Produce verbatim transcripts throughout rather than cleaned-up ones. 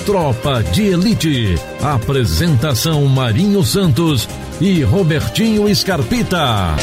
Tropa de Elite. Apresentação Marinho Santos e Robertinho Scarpita.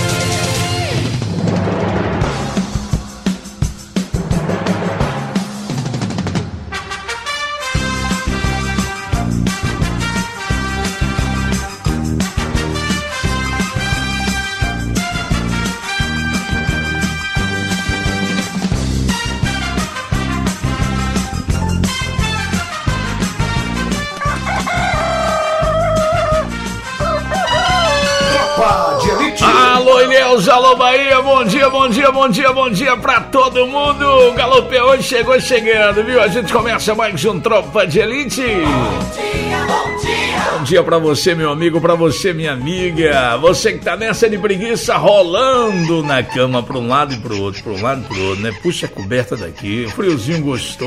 Alô Bahia, bom dia, bom dia, bom dia, bom dia pra todo mundo. O Galope hoje chegou chegando, viu? A gente começa mais um Tropa de Elite. Bom dia, bom dia. Bom dia pra você, meu amigo, pra você, minha amiga. Você que tá nessa de preguiça, rolando na cama pra um lado e pro outro, pra um lado e pro outro, né? Puxa a coberta daqui, friozinho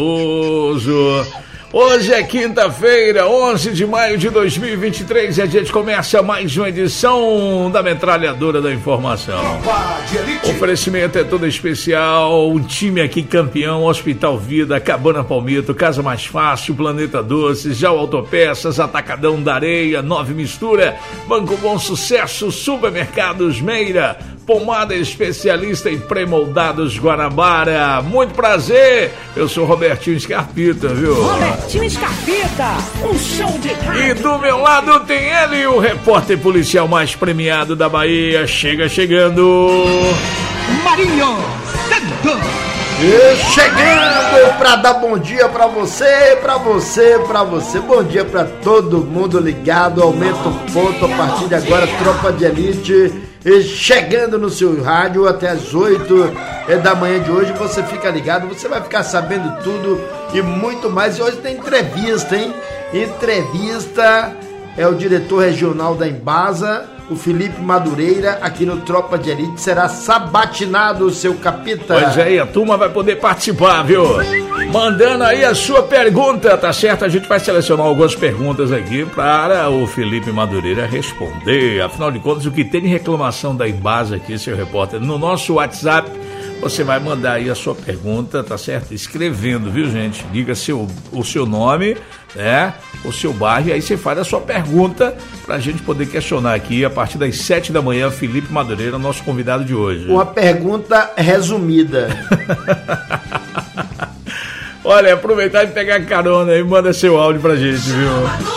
gostoso. Hoje é quinta-feira, onze de maio de dois mil e vinte e três, e a gente começa mais uma edição da Metralhadora da Informação. O oferecimento é todo especial, um time aqui campeão, Hospital Vida, Cabana Palmito, Casa Mais Fácil, Planeta Doces, Já Autopeças, Atacadão da Areia, Nove Mistura, Banco Bom Sucesso, Supermercados Meira, Pomada especialista em pré-moldados Guanabara. Muito prazer, eu sou Robertinho Scarpita, viu? Robertinho Scarpita, um show de rádio. E do meu lado tem ele, o repórter policial mais premiado da Bahia. Chega chegando, Marinho Santos. E chegando pra dar bom dia pra você, pra você, pra você. Bom dia pra todo mundo ligado. Aumenta o ponto a partir de agora, Tropa de Elite. E chegando no seu rádio até as oito da manhã de hoje, você fica ligado, você vai ficar sabendo tudo e muito mais. E hoje tem entrevista, hein? Entrevista é o diretor regional da Embasa, o Felipe Madureira, aqui no Tropa de Elite. Será sabatinado o seu capita. Pois é, a turma vai poder participar, viu? Mandando aí a sua pergunta, tá certo? A gente vai selecionar algumas perguntas aqui para o Felipe Madureira responder. Afinal de contas, o que tem de reclamação da Embasa aqui, seu repórter, no nosso WhatsApp, você vai mandar aí a sua pergunta, tá certo? Escrevendo, viu, gente? Diga seu, o seu nome, né? O seu bairro, e aí você faz a sua pergunta pra gente poder questionar aqui a partir das sete da manhã, Felipe Madureira, nosso convidado de hoje. Uma pergunta resumida. Olha, aproveitar e pegar carona aí, manda seu áudio pra gente, viu?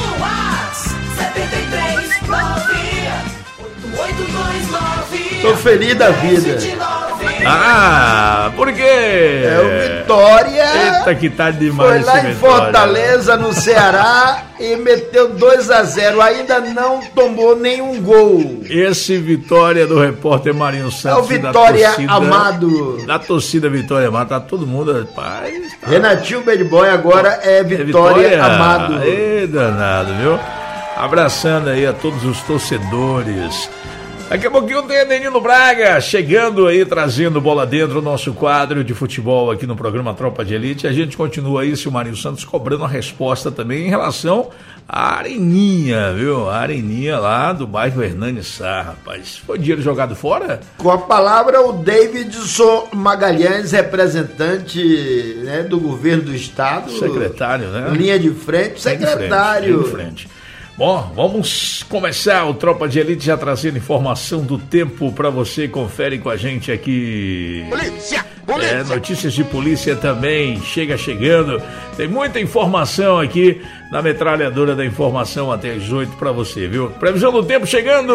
Tô feliz da vida. Ah, por quê? É o Vitória. Eita, que tá demais. Foi lá em Vitória. Fortaleza, no Ceará, e meteu dois a zero. Ainda não tomou nenhum gol. Esse Vitória do repórter Marinho Santos. É o Vitória da torcida, Amado. Da torcida Vitória Amado, tá todo mundo, rapaz. Tá... Renatinho Bad Boy agora é Vitória, é Vitória Amado. Ê, danado, viu? Abraçando aí a todos os torcedores. Daqui a pouquinho tem Denildo Braga chegando aí, trazendo bola dentro, o nosso quadro de futebol aqui no programa Tropa de Elite. A gente continua aí, se o Marinho Santos cobrando a resposta também em relação à Areninha, viu? A Areninha lá do bairro Hernani Sá, rapaz. Foi dinheiro jogado fora? Com a palavra o Davidson Magalhães, representante, né, do governo do estado. Secretário, né? Linha de frente, secretário. Linha de frente. Linha de frente. Bom, vamos começar o Tropa de Elite já trazendo informação do tempo para você. Confere com a gente aqui. Polícia, polícia. É, notícias de polícia também. Chega chegando. Tem muita informação aqui na Metralhadora da Informação até as oito para você, viu? Previsão do tempo chegando.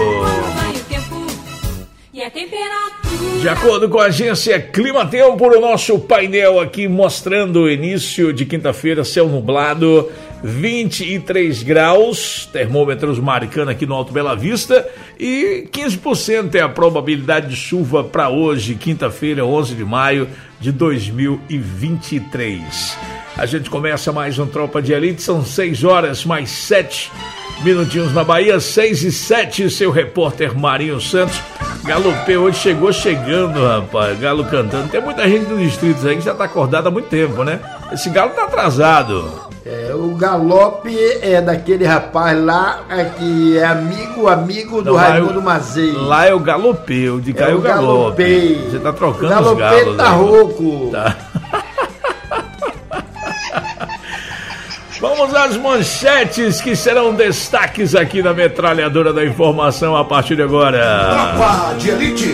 De acordo com a agência Climatempo, o nosso painel aqui mostrando o início de quinta-feira, céu nublado, vinte e três graus, termômetros marcando aqui no Alto Bela Vista, e quinze por cento é a probabilidade de chuva para hoje, quinta-feira, onze de maio de dois mil e vinte e três. A gente começa mais um Tropa de Elite, são seis horas mais sete minutinhos na Bahia, seis e sete, seu repórter Marinho Santos. Galopê hoje chegou chegando, rapaz, galo cantando. Tem muita gente do distrito aí que já tá acordada há muito tempo, né? Esse galo tá atrasado. É, o galope é daquele rapaz lá é, que é amigo, amigo do Não, Raimundo Mazei. Lá é o galopeu, de cá é o galope. Você tá trocando os galos. O galopê tá rouco. Tá. Vamos às manchetes que serão destaques aqui na metralhadora da informação a partir de agora. Tropa de Elite.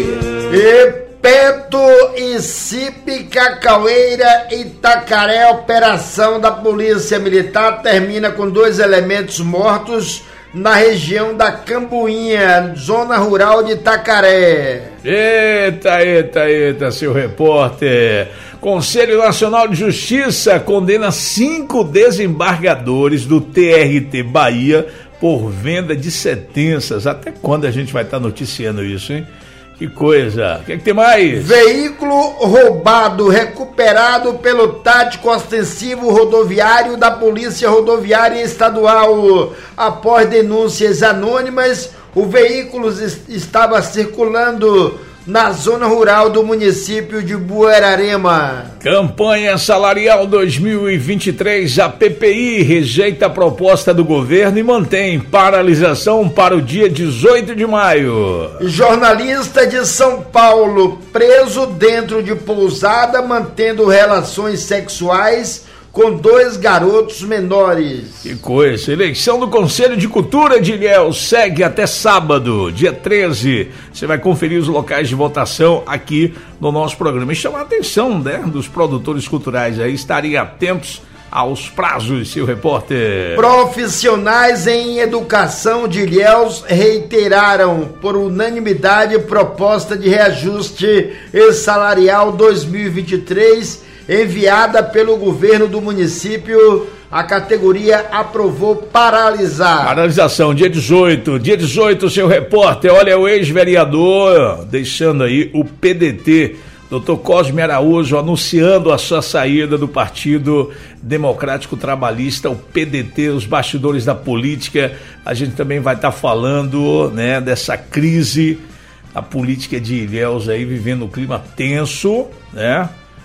E Peto e Cipe Cacaueira Itacaré, operação da Polícia Militar termina com dois elementos mortos na região da Cambuinha, zona rural de Itacaré. Eita, eita, eita, seu repórter. Conselho Nacional de Justiça condena cinco desembargadores do T R T Bahia por venda de sentenças. Até quando a gente vai estar noticiando isso, hein? Que coisa. O que, é que tem mais? Veículo roubado recuperado pelo tático ostensivo rodoviário da Polícia Rodoviária Estadual. Após denúncias anônimas, o veículo estava circulando na zona rural do município de Buerarema. Campanha Salarial dois mil e vinte e três, a P P I rejeita a proposta do governo e mantém paralisação para o dia dezoito de maio. Jornalista de São Paulo preso dentro de pousada mantendo relações sexuais com dois garotos menores. Que coisa. Eleição do Conselho de Cultura de Ilhéus segue até sábado, dia treze. Você vai conferir os locais de votação aqui no nosso programa. E chamar a atenção, né, dos produtores culturais aí, estarem atentos aos prazos, seu repórter. Profissionais em educação de Ilhéus reiteraram por unanimidade proposta de reajuste salarial dois mil e vinte e três enviada pelo governo do município. A categoria aprovou paralisar. Paralisação, dia dezoito. Dia dezoito, seu repórter. Olha, o ex-vereador deixando aí o P D T, doutor Cosme Araújo, anunciando a sua saída do Partido Democrático Trabalhista, o P D T, os bastidores da política. A gente também vai estar falando, né, dessa crise, a política de Ilhéus aí vivendo um clima tenso, né?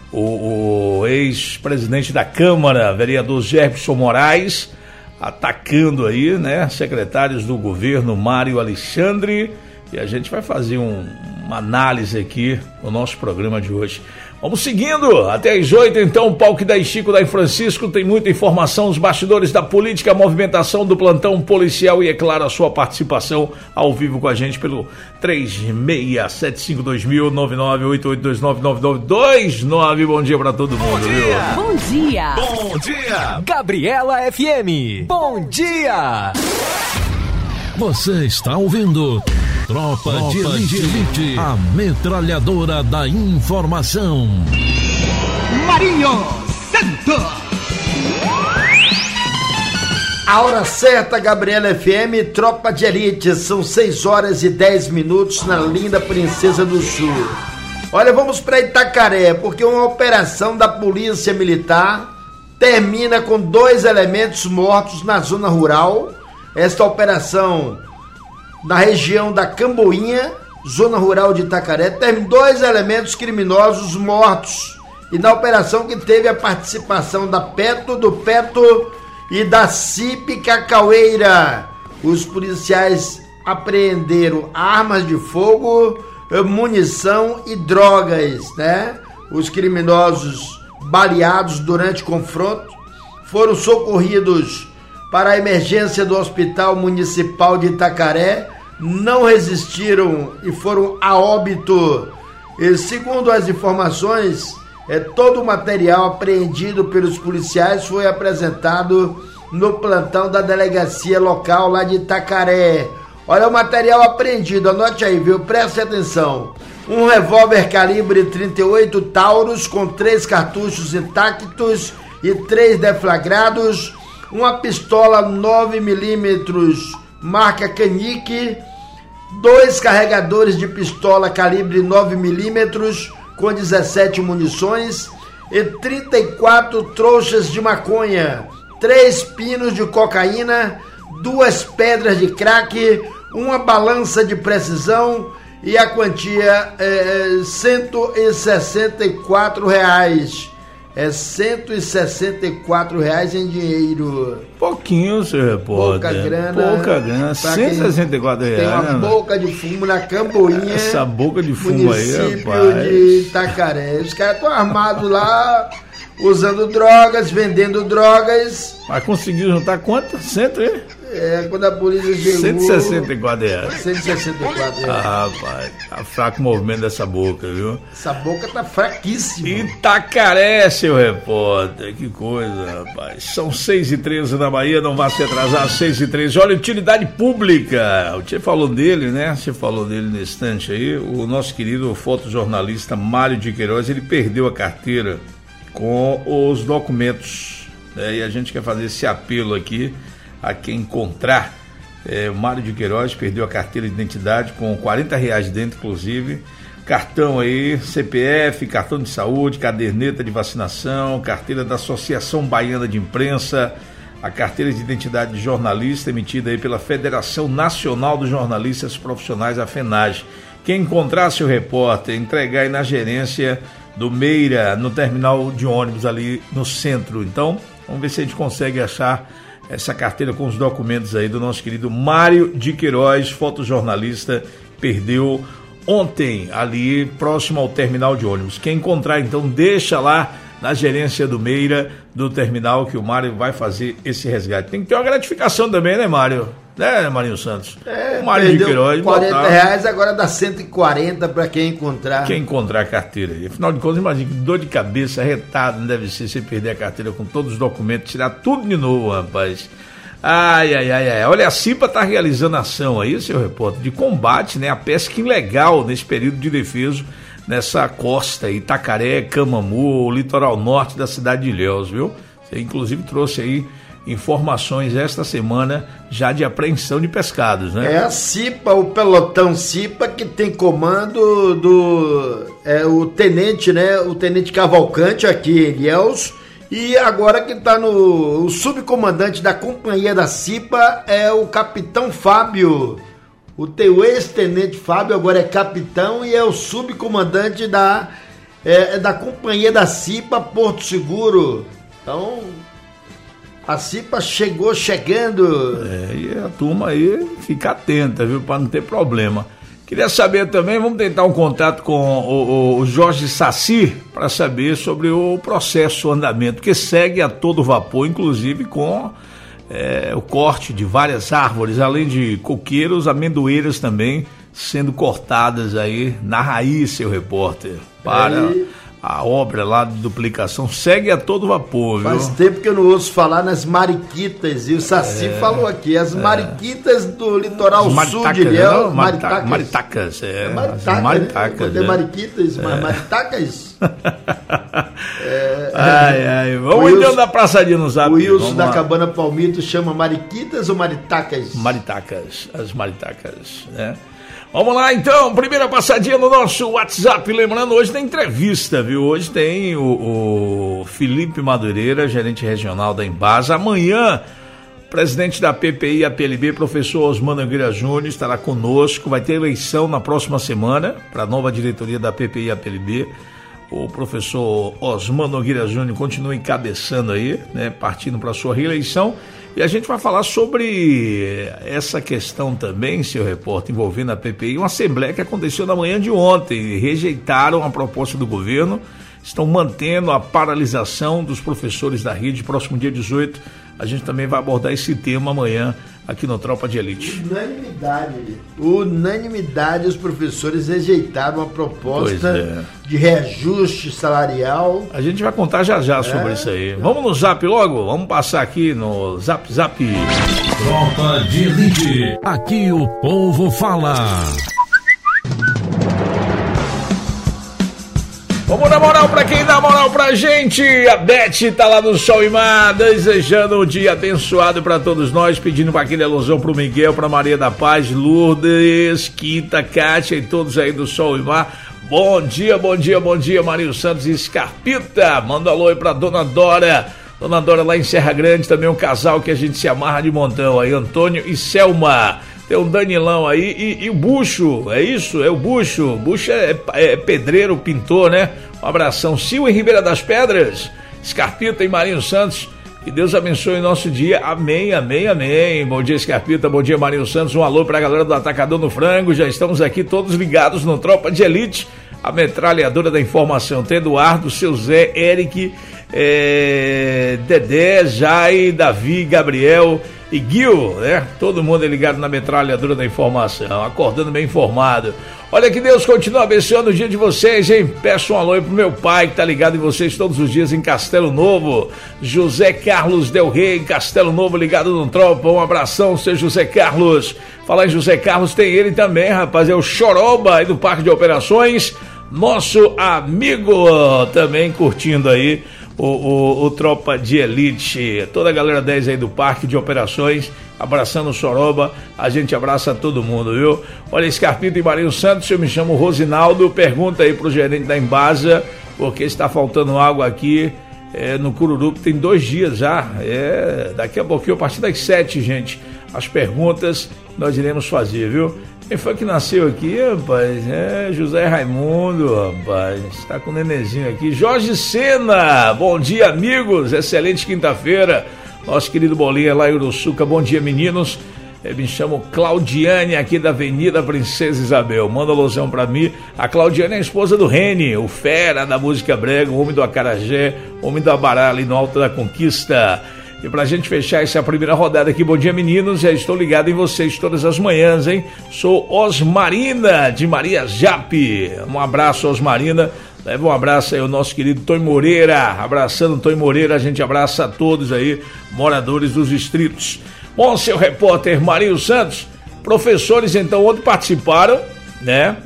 O, o ex-presidente da Câmara, vereador Gerson Moraes, atacando aí, né, secretários do governo Mário Alexandre, e a gente vai fazer um, uma análise aqui no nosso programa de hoje. Vamos seguindo, até às oito, então, o Palco da Chico da Francisco tem muita informação, os bastidores da política, a movimentação do plantão policial e, é claro, a sua participação ao vivo com a gente pelo três seis sete cinco dois mil, nove nove oito oito dois nove nove nove dois nove. Bom dia pra todo mundo, Bom viu? dia. Bom dia! Bom dia! Gabriela F M, bom dia! Você está ouvindo Tropa, Tropa de, Elite, de Elite, a metralhadora da informação. Marinho Santos. A hora certa, Gabriela F M, Tropa de Elite, são seis horas e dez minutos na linda Princesa do Sul. Olha, vamos para Itacaré, porque uma operação da Polícia Militar termina com dois elementos mortos na zona rural. Esta operação na região da Cambuinha, zona rural de Itacaré, teve dois elementos criminosos mortos. E na operação que teve a participação da Peto, do Peto e da Cipe Cacaueira. Os policiais apreenderam armas de fogo, munição e drogas, né? Os criminosos baleados durante confronto foram socorridos para a emergência do Hospital Municipal de Itacaré, não resistiram e foram a óbito. E, segundo as informações, é, todo o material apreendido pelos policiais foi apresentado no plantão da delegacia local lá de Itacaré. Olha o material apreendido, anote aí, viu? Preste atenção. Um revólver calibre trinta e oito Taurus com três cartuchos intactos e três deflagrados, uma pistola nove milímetros marca Canique, dois carregadores de pistola calibre nove milímetros com dezessete munições e trinta e quatro trouxas de maconha, três pinos de cocaína, duas pedras de crack, uma balança de precisão e a quantia é cento e sessenta e quatro reais. É cento e sessenta e quatro reais em dinheiro. Pouquinho, seu repórter. Pouca grana. Pouca grana. cento e sessenta e quatro reais. Tem uma boca de fumo na Cambuinha. Essa boca de fumo aí, rapaz. Município de Itacaré. Os caras estão armados lá usando drogas, vendendo drogas. Mas conseguiu juntar quanto? Cento, hein? É, quando a polícia chegou... cento e sessenta e quatro reais. cento e sessenta e quatro reais. Ah, rapaz, tá fraco o movimento dessa boca, viu? Essa boca tá fraquíssima. Itacaré, seu repórter, que coisa, rapaz. São seis e treze na Bahia, não vai se atrasar, seis e treze. Olha, utilidade pública. O Tchê falou dele, né? Você falou dele nesse instante aí. O nosso querido fotojornalista Mário de Queiroz, ele perdeu a carteira com os documentos, né? E a gente quer fazer esse apelo aqui a quem encontrar. É, o Mário de Queiroz perdeu a carteira de identidade com quarenta reais dentro, inclusive. Cartão aí, C P F, cartão de saúde, caderneta de vacinação, carteira da Associação Baiana de Imprensa, a carteira de identidade de jornalista emitida aí pela Federação Nacional dos Jornalistas Profissionais, a FENAGE. Quem encontrar seu repórter, entregar aí na gerência do Meira, no terminal de ônibus ali no centro. Então, vamos ver se a gente consegue achar essa carteira com os documentos aí do nosso querido Mário de Queiroz, fotojornalista, perdeu ontem ali próximo ao terminal de ônibus. Quem encontrar, então, deixa lá na gerência do Meira, do terminal, que o Mário vai fazer esse resgate. Tem que ter uma gratificação também, né, Mário? Né, Marinho Santos? É, o Mário de Queiroz quarenta botar... reais, agora dá cento e quarenta para quem encontrar. Quem encontrar a carteira. E, afinal de contas, imagina que dor de cabeça, retado, não deve ser você perder a carteira com todos os documentos, tirar tudo de novo, rapaz. Ai, ai, ai, ai. Olha, a CIPA está realizando ação aí, seu repórter, de combate, né, à pesca ilegal nesse período de defeso nessa costa, Itacaré, Camamu, litoral norte da cidade de Ilhéus, viu? Você, inclusive, trouxe aí informações esta semana já de apreensão de pescados, né? É a CIPA, o pelotão CIPA, que tem comando do é, o tenente, né? O tenente Cavalcante aqui em Ilhéus, e agora que está no o subcomandante da companhia da CIPA é o capitão Fábio. O teu ex-tenente Fábio agora é capitão e é o subcomandante da, é, da companhia da CIPA Porto Seguro. Então, a CIPA chegou chegando. É, e a turma aí fica atenta, viu, para não ter problema. Queria saber também, vamos tentar um contato com o, o Jorge Saci para saber sobre o processo, o andamento, que segue a todo vapor, inclusive com é, o corte de várias árvores, além de coqueiros, amendoeiras também sendo cortadas aí na raiz, seu repórter, para... É. A obra lá de duplicação segue a todo vapor, viu? Faz tempo que eu não ouço falar nas mariquitas, e o Saci é, falou aqui, as mariquitas é. do litoral sul de Ilhéus. Maritacas. Maritacas, é. é maritaca, maritacas, né? é. Mariquitas, é. maritacas. é, ai, ai, vamos Wilson, então dar passadinha no zap. O Wilson da lá. Cabana Palmito chama mariquitas ou maritacas? Maritacas, as maritacas, né? Vamos lá, então, primeira passadinha no nosso WhatsApp. Lembrando, hoje tem entrevista, viu? Hoje tem o, o Felipe Madureira, gerente regional da Embasa. Amanhã, presidente da P P I A P L B, professor Osmano Nogueira Júnior, estará conosco. Vai ter eleição na próxima semana para a nova diretoria da P P I A P L B. O professor Osmano Nogueira Júnior continua encabeçando aí, né, partindo para a sua reeleição. E a gente vai falar sobre essa questão também, seu repórter, envolvendo a P P I, uma assembleia que aconteceu na manhã de ontem. Rejeitaram a proposta do governo, estão mantendo a paralisação dos professores da rede. Próximo dia dezoito, a gente também vai abordar esse tema amanhã aqui no Tropa de Elite. Unanimidade. Unanimidade, os professores rejeitaram a proposta é. de reajuste salarial. A gente vai contar já já sobre é. isso aí. Vamos no zap logo? Vamos passar aqui no zap zap. Tropa de Elite. Aqui o povo fala. Vamos dar moral pra quem dá moral pra gente. A Beth tá lá no Sol e Mar, desejando um dia abençoado pra todos nós, pedindo pra aquele alusão pro Miguel, pra Maria da Paz, Lourdes, Quinta, Kátia e todos aí do Sol e Mar. Bom dia, bom dia, bom dia, Marinho Santos e Scarpita. Manda um alô aí pra Dona Dora. Dona Dora lá em Serra Grande, também um casal que a gente se amarra de montão aí, Antônio e Selma. Tem o Danilão aí e, e o Bucho, é isso? É o Bucho. O Bucho é, é pedreiro, pintor, né? Um abração. Silva em Ribeira das Pedras, Scarpita e Marinho Santos. Que Deus abençoe o nosso dia. Amém, amém, amém. Bom dia, Scarpita. Bom dia, Marinho Santos. Um alô pra galera do Atacador no Frango. Já estamos aqui todos ligados no Tropa de Elite, a metralhadora da informação. Tem Eduardo, seu Zé, Eric, é, Dedé, Jai, Davi, Gabriel e Gil, né? Todo mundo é ligado na metralhadora da informação, acordando bem informado. Olha, que Deus continue abençoando o dia de vocês, hein? Peço um alô aí pro meu pai, que tá ligado em vocês todos os dias em Castelo Novo. José Carlos Del Rey, Castelo Novo, ligado no Tropa. Um abração, seu José Carlos. Falar em José Carlos, tem ele também, rapaz, é o Choroba aí do Parque de Operações. Nosso amigo também curtindo aí o, o, o Tropa de Elite. Toda a galera dez aí do Parque de Operações, abraçando o Soroba, a gente abraça todo mundo, viu? Olha, Scarpito e Marinho Santos, eu me chamo Rosinaldo, pergunta aí pro gerente da Embasa, porque está faltando água aqui é, no Cururuco, tem dois dias já, é, daqui a pouquinho, a partir das sete, gente, as perguntas nós iremos fazer, viu? Quem foi que nasceu aqui, rapaz? É, José Raimundo, rapaz, está com o nenenzinho aqui. Jorge Sena, bom dia, amigos, excelente quinta-feira. Nosso querido Bolinha lá em Uruçuca, bom dia, meninos. Eu me chamo Claudiane, aqui da Avenida Princesa Isabel. Manda alusão pra mim. A Claudiane é a esposa do Reni, o fera da música brega, o homem do acarajé, o homem do abará ali no Alto da Conquista. E pra gente fechar essa primeira rodada aqui, bom dia, meninos, já estou ligado em vocês todas as manhãs, hein? Sou Osmarina, de Maria Jape. Um abraço, Osmarina. Leva um abraço aí ao nosso querido Tonho Moreira. Abraçando Tonho Moreira, a gente abraça a todos aí, moradores dos distritos. Bom, seu repórter Marinho Santos, professores então ontem participaram, né,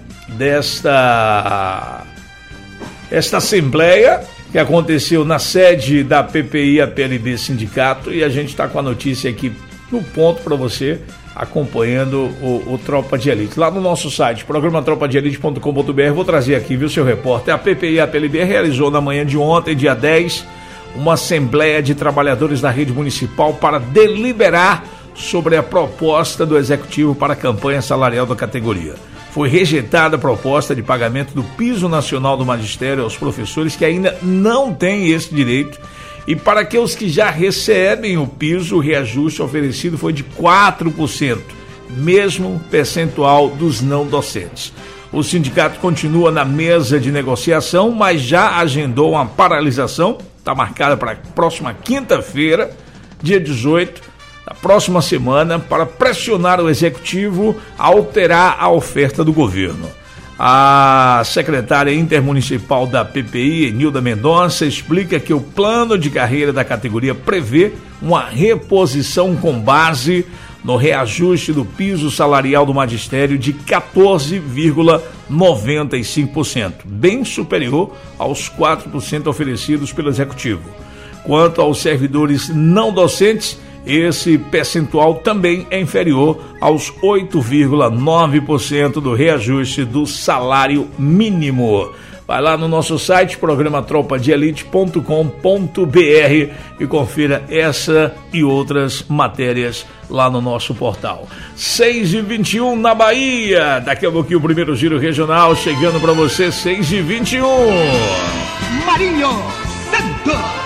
desta esta assembleia que aconteceu na sede da P P I A P L B Sindicato, e a gente está com a notícia aqui no ponto para você, acompanhando o, o Tropa de Elite. Lá no nosso site, programa tropa de elite ponto com ponto b r, vou trazer aqui, viu, seu repórter? A P P I A P L B realizou na manhã de ontem, dia dez, uma assembleia de trabalhadores da rede municipal para deliberar sobre a proposta do executivo para a campanha salarial da categoria. Foi rejeitada a proposta de pagamento do piso nacional do magistério aos professores que ainda não têm esse direito, e para que os que já recebem o piso, o reajuste oferecido foi de quatro por cento, mesmo percentual dos não docentes. O sindicato continua na mesa de negociação, mas já agendou uma paralisação, está marcada para a próxima quinta-feira, dia dezoito, da próxima semana, para pressionar o executivo a alterar a oferta do governo. A secretária intermunicipal da P P I, Enilda Mendonça, explica que o plano de carreira da categoria prevê uma reposição com base no reajuste do piso salarial do magistério de quatorze vírgula noventa e cinco por cento, bem superior aos quatro por cento oferecidos pelo executivo. Quanto aos servidores não docentes, esse percentual também é inferior aos oito vírgula nove por cento do reajuste do salário mínimo. Vai lá no nosso site, programa tropa de elite ponto com ponto b r, e confira essa e outras matérias lá no nosso portal. seis e vinte e um na Bahia. Daqui a pouquinho o primeiro giro regional chegando para você, seis e vinte e um. Marinho Santos.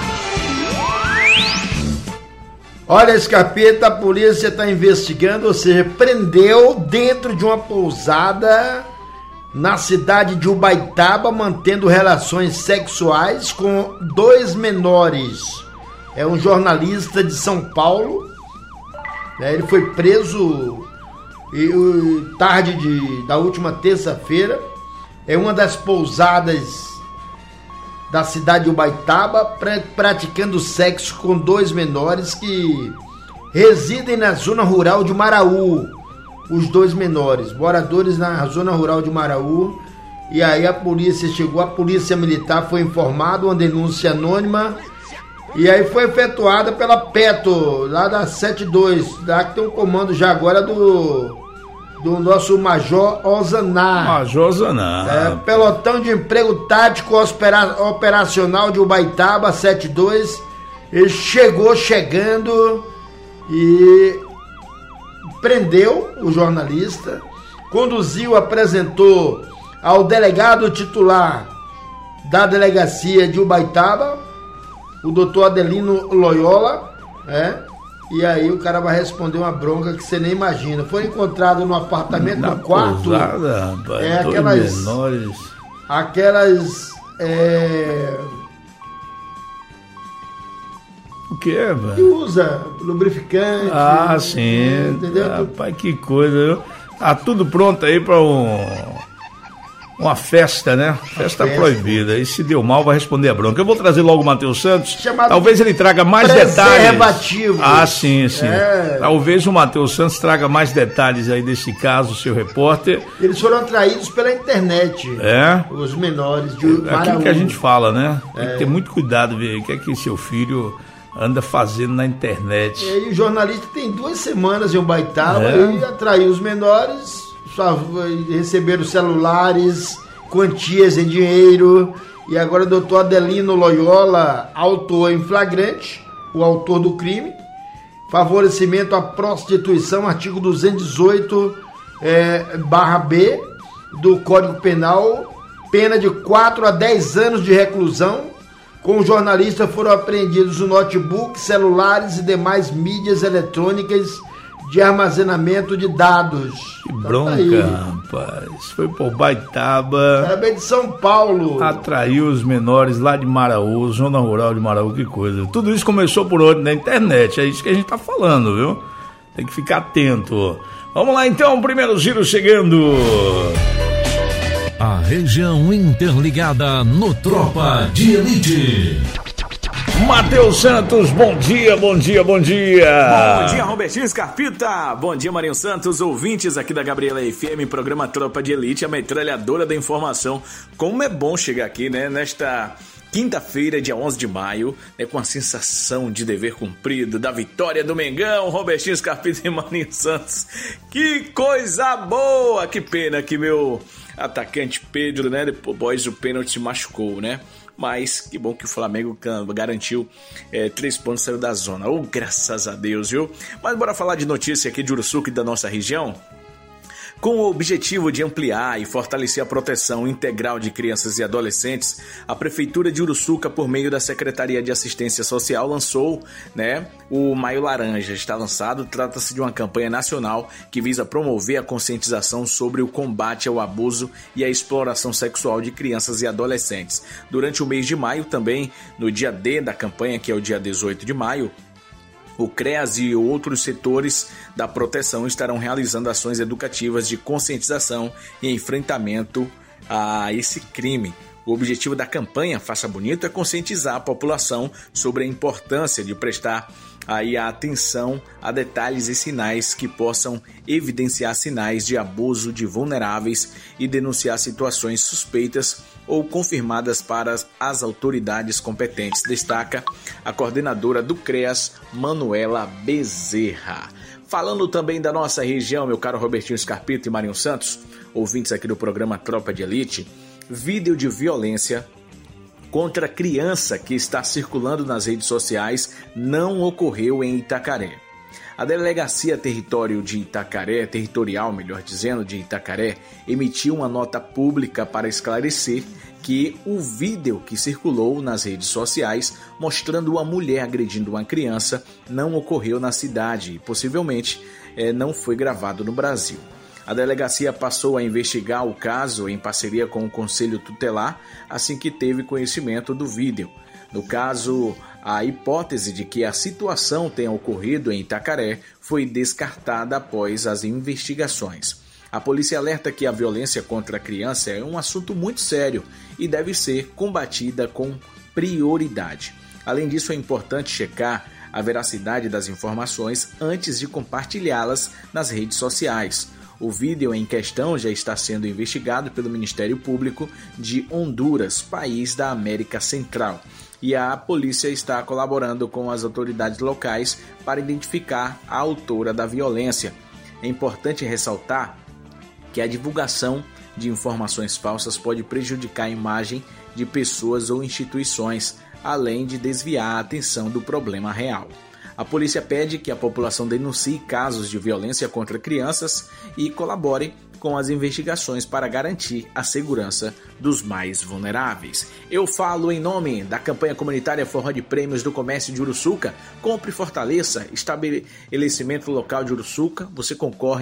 Olha, Escapeta, a polícia está investigando, ou seja, prendeu dentro de uma pousada na cidade de Ubaitaba, mantendo relações sexuais com dois menores. É um jornalista de São Paulo, né? Ele foi preso e, tarde de, da última terça-feira. É uma das pousadas da cidade de Ubaitaba, pra, praticando sexo com dois menores que residem na zona rural de Maraú. Os dois menores, moradores na zona rural de Maraú. E aí a polícia chegou, a polícia militar foi informada, uma denúncia anônima, e aí foi efetuada pela Peto, lá da setenta e dois, lá que tem um comando já agora do... do nosso Major Ozaná. Major Ozaná. É, pelotão de emprego tático opera, operacional de Ubaitaba, setenta e dois. Ele chegou chegando e prendeu o jornalista, conduziu, apresentou ao delegado titular da delegacia de Ubaitaba, o doutor Adelino Loyola, né? E aí o cara vai responder uma bronca que você nem imagina. Foi encontrado no apartamento, na no quarto. Pousada, rapaz, é aquelas menores. Aquelas é, quê, velho? Que usa lubrificante. Ah, sim. Entendeu? Rapaz, que coisa, viu? Tá tudo pronto aí pra um... Uma festa, né? Festa, festa proibida. E se deu mal, vai responder a bronca. Eu vou trazer logo o Matheus Santos. Chamado Talvez ele traga mais detalhes. Ah, sim, sim. É. Talvez o Matheus Santos traga mais detalhes aí desse caso, seu repórter. Eles foram atraídos pela internet. É? Os menores de Maraú. É aquilo que a gente fala, né? Tem é. que ter muito cuidado, ver o que é que seu filho anda fazendo na internet. E aí o jornalista tem duas semanas em Ubaitaba é. e atraiu os menores... receberam celulares, quantias em dinheiro, e agora o doutor Adelino Loyola autuou em flagrante o autor do crime, favorecimento à prostituição, artigo duzentos e dezoito é, barra B do Código Penal, pena de quatro a dez anos de reclusão. Com o jornalista foram apreendidos o notebook, celulares e demais mídias eletrônicas de armazenamento de dados. Que bronca, então, tá rapaz. Foi por Ubaitaba. Também de São Paulo. Atraiu os menores lá de Maraú, zona rural de Maraú, que coisa. Tudo isso começou por onde? Na internet. É isso que a gente tá falando, viu? Tem que ficar atento. Vamos lá então, primeiro giro chegando. A região interligada no Tropa de Elite. Matheus Santos, bom dia, bom dia, bom dia. Bom dia, Robertinho Scarpita. Bom dia, Marinho Santos, ouvintes aqui da Gabriela F M, programa Tropa de Elite, a metralhadora da informação. Como é bom chegar aqui, né, nesta quinta-feira, dia onze de maio, né, com a sensação de dever cumprido, da vitória do Mengão, Robertinho Scarpita e Marinho Santos. Que coisa boa! Que pena que meu atacante Pedro, né, depois do pênalti se machucou, né? Mas que bom que o Flamengo garantiu é, três pontos, saiu da zona. Oh, graças a Deus, viu? Mas bora falar de notícia aqui de Uruçuca e da nossa região? Com o objetivo de ampliar e fortalecer a proteção integral de crianças e adolescentes, a Prefeitura de Uruçuca, por meio da Secretaria de Assistência Social, lançou, né, o Maio Laranja. Está lançado, trata-se de uma campanha nacional que visa promover a conscientização sobre o combate ao abuso e à exploração sexual de crianças e adolescentes. Durante o mês de maio, também, no dia D da campanha, que é o dia dezoito de maio, o CREAS e outros setores da proteção estarão realizando ações educativas de conscientização e enfrentamento a esse crime. O objetivo da campanha Faça Bonito é conscientizar a população sobre a importância de prestar aí a atenção a detalhes e sinais que possam evidenciar sinais de abuso de vulneráveis e denunciar situações suspeitas ou confirmadas para as autoridades competentes, destaca a coordenadora do CREAS, Manuela Bezerra. Falando também da nossa região, meu caro Robertinho Scarpita e Marinho Santos, ouvintes aqui do programa Tropa de Elite, vídeo de violência contra criança que está circulando nas redes sociais não ocorreu em Itacaré. A Delegacia Território de Itacaré, Territorial, melhor dizendo, de Itacaré, emitiu uma nota pública para esclarecer que o vídeo que circulou nas redes sociais mostrando uma mulher agredindo uma criança não ocorreu na cidade e possivelmente é, não foi gravado no Brasil. A delegacia passou a investigar o caso em parceria com o Conselho Tutelar assim que teve conhecimento do vídeo. No caso, a hipótese de que a situação tenha ocorrido em Itacaré foi descartada após as investigações. A polícia alerta que a violência contra a criança é um assunto muito sério e deve ser combatida com prioridade. Além disso, é importante checar a veracidade das informações antes de compartilhá-las nas redes sociais. O vídeo em questão já está sendo investigado pelo Ministério Público de Honduras, país da América Central, e a polícia está colaborando com as autoridades locais para identificar a autora da violência. É importante ressaltar que a divulgação de informações falsas pode prejudicar a imagem de pessoas ou instituições, além de desviar a atenção do problema real. A polícia pede que a população denuncie casos de violência contra crianças e colabore com as investigações para garantir a segurança dos mais vulneráveis. Eu falo em nome da campanha comunitária Forró de Prêmios do Comércio de Uruçuca. Compre e fortaleça, estabelecimento local de Uruçuca, você concorre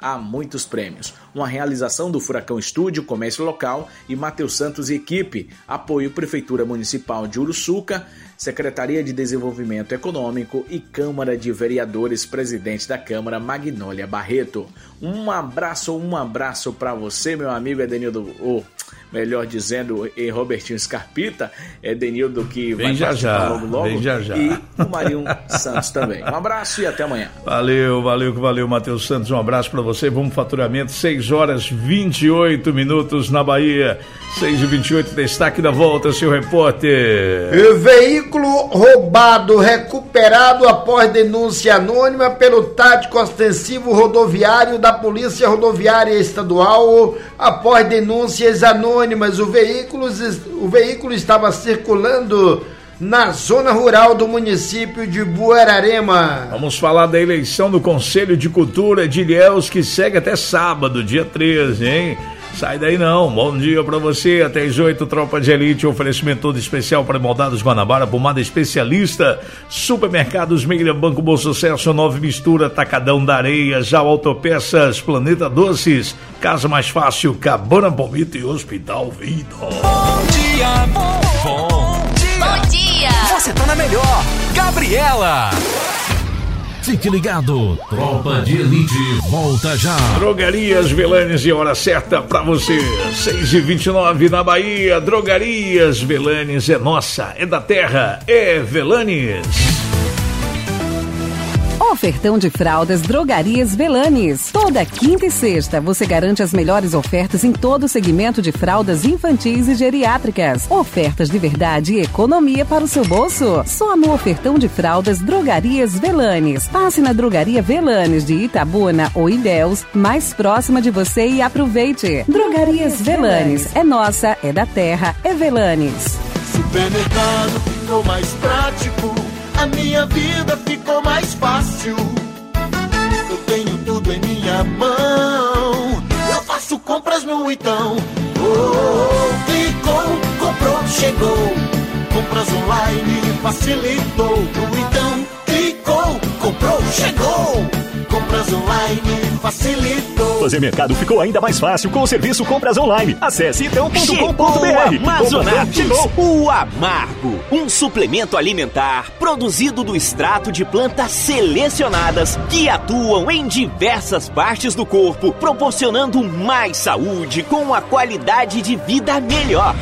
a muitos prêmios. Uma realização do Furacão Estúdio, Comércio Local e Matheus Santos e equipe. Apoio Prefeitura Municipal de Uruçuca, Secretaria de Desenvolvimento Econômico e Câmara de Vereadores, presidente da Câmara, Magnólia Barreto. Um abraço, um abraço para você, meu amigo Edenildo, ou melhor dizendo, e Robertinho Scarpita, Edenildo que vem vai já já, logo logo, vem já já. E o Marinho Santos também. Um abraço e até amanhã. Valeu, valeu, valeu, Matheus Santos, um abraço para você. Vamos faturamento, seis horas e vinte e oito minutos na Bahia, seis e vinte e oito, destaque da volta, seu repórter. Veículo roubado recuperado após denúncia anônima pelo tático ostensivo rodoviário da Polícia Rodoviária Estadual. Após denúncias anônimas, o veículo, o veículo estava circulando na zona rural do município de Buerarema. Vamos falar da eleição do Conselho de Cultura de Ilhéus, que segue até sábado, dia treze, hein? Sai daí não, bom dia pra você, até às oito, Tropa de Elite, oferecimento todo especial para Moldados Guanabara, pomada especialista, Supermercados Meira, Banco Bom Sucesso, Nove Mistura, Tacadão da Areia, Já Autopeças, Planeta Doces, Casa Mais Fácil, Cabana Palmito e Hospital Vida. Bom dia, bom, bom dia. Bom dia. Você tá na melhor, Gabriela. Fique ligado, Tropa de Elite volta já. Drogarias Velanes e hora certa pra você, seis e vinte e nove na Bahia. Drogarias Velanes é nossa, é da terra, é Velanes. Ofertão de fraldas Drogarias Velanes. Toda quinta e sexta você garante as melhores ofertas em todo o segmento de fraldas infantis e geriátricas. Ofertas de verdade e economia para o seu bolso. Só no Ofertão de fraldas Drogarias Velanes. Passe na Drogaria Velanes de Itabuna ou Ilhéus, mais próxima de você, e aproveite. Drogarias Velanes. É nossa, é da terra, é Velanes. Supermercado ficou mais prático, a minha vida ficou mais fácil. Eu tenho tudo em minha mão, eu faço compras no Então. Oh, clicou, comprou, chegou. Compras online facilitou. No Então, clicou, comprou, chegou. Compras online facilitou. Fazer mercado ficou ainda mais fácil com o serviço Compras Online. Acesse então ponto com ponto br. Amazonatos, o Amargo, um suplemento alimentar produzido do extrato de plantas selecionadas que atuam em diversas partes do corpo, proporcionando mais saúde com a qualidade de vida melhor.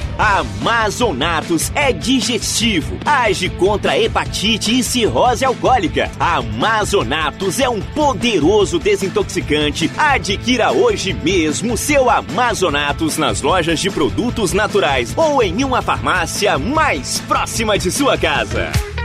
Amazonatos é digestivo, age contra a hepatite e cirrose alcoólica. Amazonatos é um poderoso desintoxicante. Adquira hoje mesmo seu Amazonatos nas lojas de produtos naturais ou em uma farmácia mais próxima de sua casa.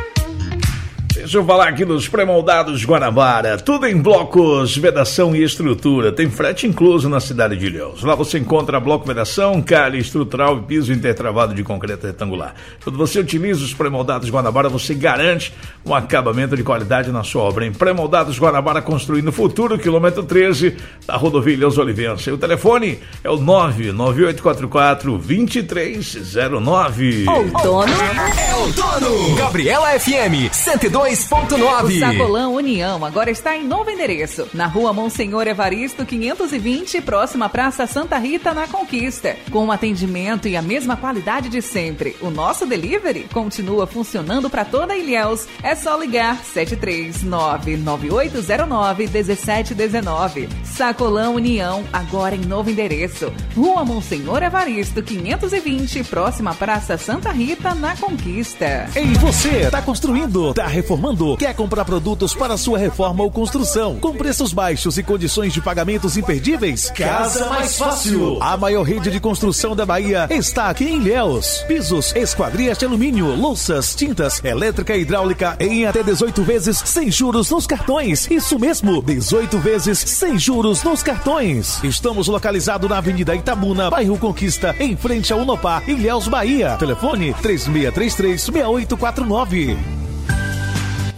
Deixa eu falar aqui dos pré-moldados Guanabara, tudo em blocos, vedação e estrutura, tem frete incluso na cidade de Ilhéus. Lá você encontra bloco, vedação, calha estrutural e piso intertravado de concreto retangular. Quando você utiliza os pré-moldados Guanabara, você garante um acabamento de qualidade na sua obra. Em pré-moldados Guanabara, construindo o futuro, quilômetro treze, da rodovia Ilhéus Olivença. E o telefone é o nove nove oito quatro quatro, dois três zero nove. Outono é outono. Gabriela F M cento e dois ponto nove. O Sacolão União agora está em novo endereço, na rua Monsenhor Evaristo quinhentos e vinte, próxima à Praça Santa Rita, na Conquista, com um atendimento e a mesma qualidade de sempre. O nosso delivery continua funcionando para toda Ilhéus. É só ligar sete três nove nove oito zero nove um sete um nove. Sacolão União agora em novo endereço, rua Monsenhor Evaristo quinhentos e vinte, próxima à Praça Santa Rita, na Conquista. E você, tá construindo, tá reformando, quer comprar produtos para sua reforma ou construção, com preços baixos e condições de pagamentos imperdíveis? Casa Mais Fácil. A maior rede de construção da Bahia está aqui em Ilhéus. Pisos, esquadrias de alumínio, louças, tintas, elétrica e hidráulica em até dezoito vezes sem juros nos cartões. Isso mesmo, dezoito vezes sem juros nos cartões. Estamos localizados na Avenida Itabuna, bairro Conquista, em frente ao Unopar, Ilhéus, Bahia. Telefone três seis três três, seis oito quatro nove.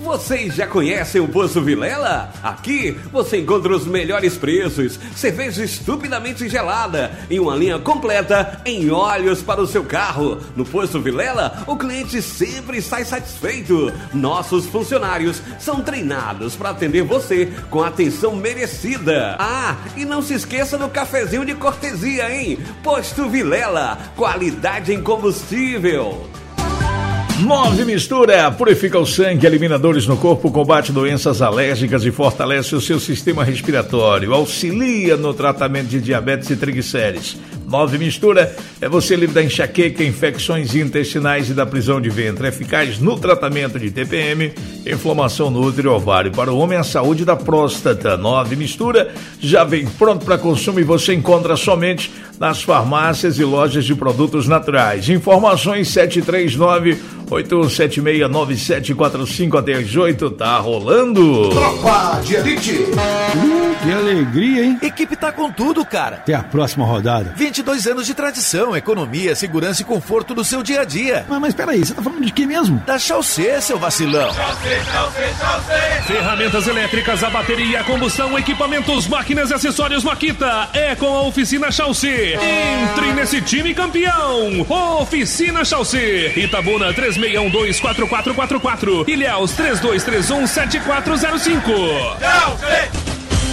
Vocês já conhecem o Posto Vilela? Aqui você encontra os melhores preços, cerveja estupidamente gelada e uma linha completa em óleos para o seu carro. No Posto Vilela, o cliente sempre sai satisfeito. Nossos funcionários são treinados para atender você com a atenção merecida. Ah, e não se esqueça do cafezinho de cortesia, hein? Posto Vilela, qualidade em combustível. Nove Mistura purifica o sangue, elimina dores no corpo, combate doenças alérgicas e fortalece o seu sistema respiratório, auxilia no tratamento de diabetes e triglicérides. Nove Mistura é você livre da enxaqueca, infecções intestinais e da prisão de ventre, eficaz no tratamento de T P M, inflamação no útero e ovário. Para o homem, a saúde da próstata. Nove Mistura já vem pronto para consumo e você encontra somente nas farmácias e lojas de produtos naturais. Informações sete três nove, oito um sete seis, nove sete quatro cinco até às oito. Tá rolando. Tropa de Elite. Hum, que alegria, hein? Equipe tá com tudo, cara. Até a próxima rodada. vinte e dois anos de tradição, economia, segurança e conforto do seu dia a dia. Mas, mas peraí, você tá falando de quem mesmo? Da Chaussee, seu vacilão. Chaussee, Chaussee, Chaussee. Ferramentas elétricas, a bateria, a combustão, equipamentos, máquinas e acessórios Makita. É com a Oficina Chaussee. Entre nesse time campeão. Oficina Chaussee. Itabuna três seis um dois, quatro quatro quatro quatro. Ilhéus três dois três um, sete quatro zero cinco. Chaussee.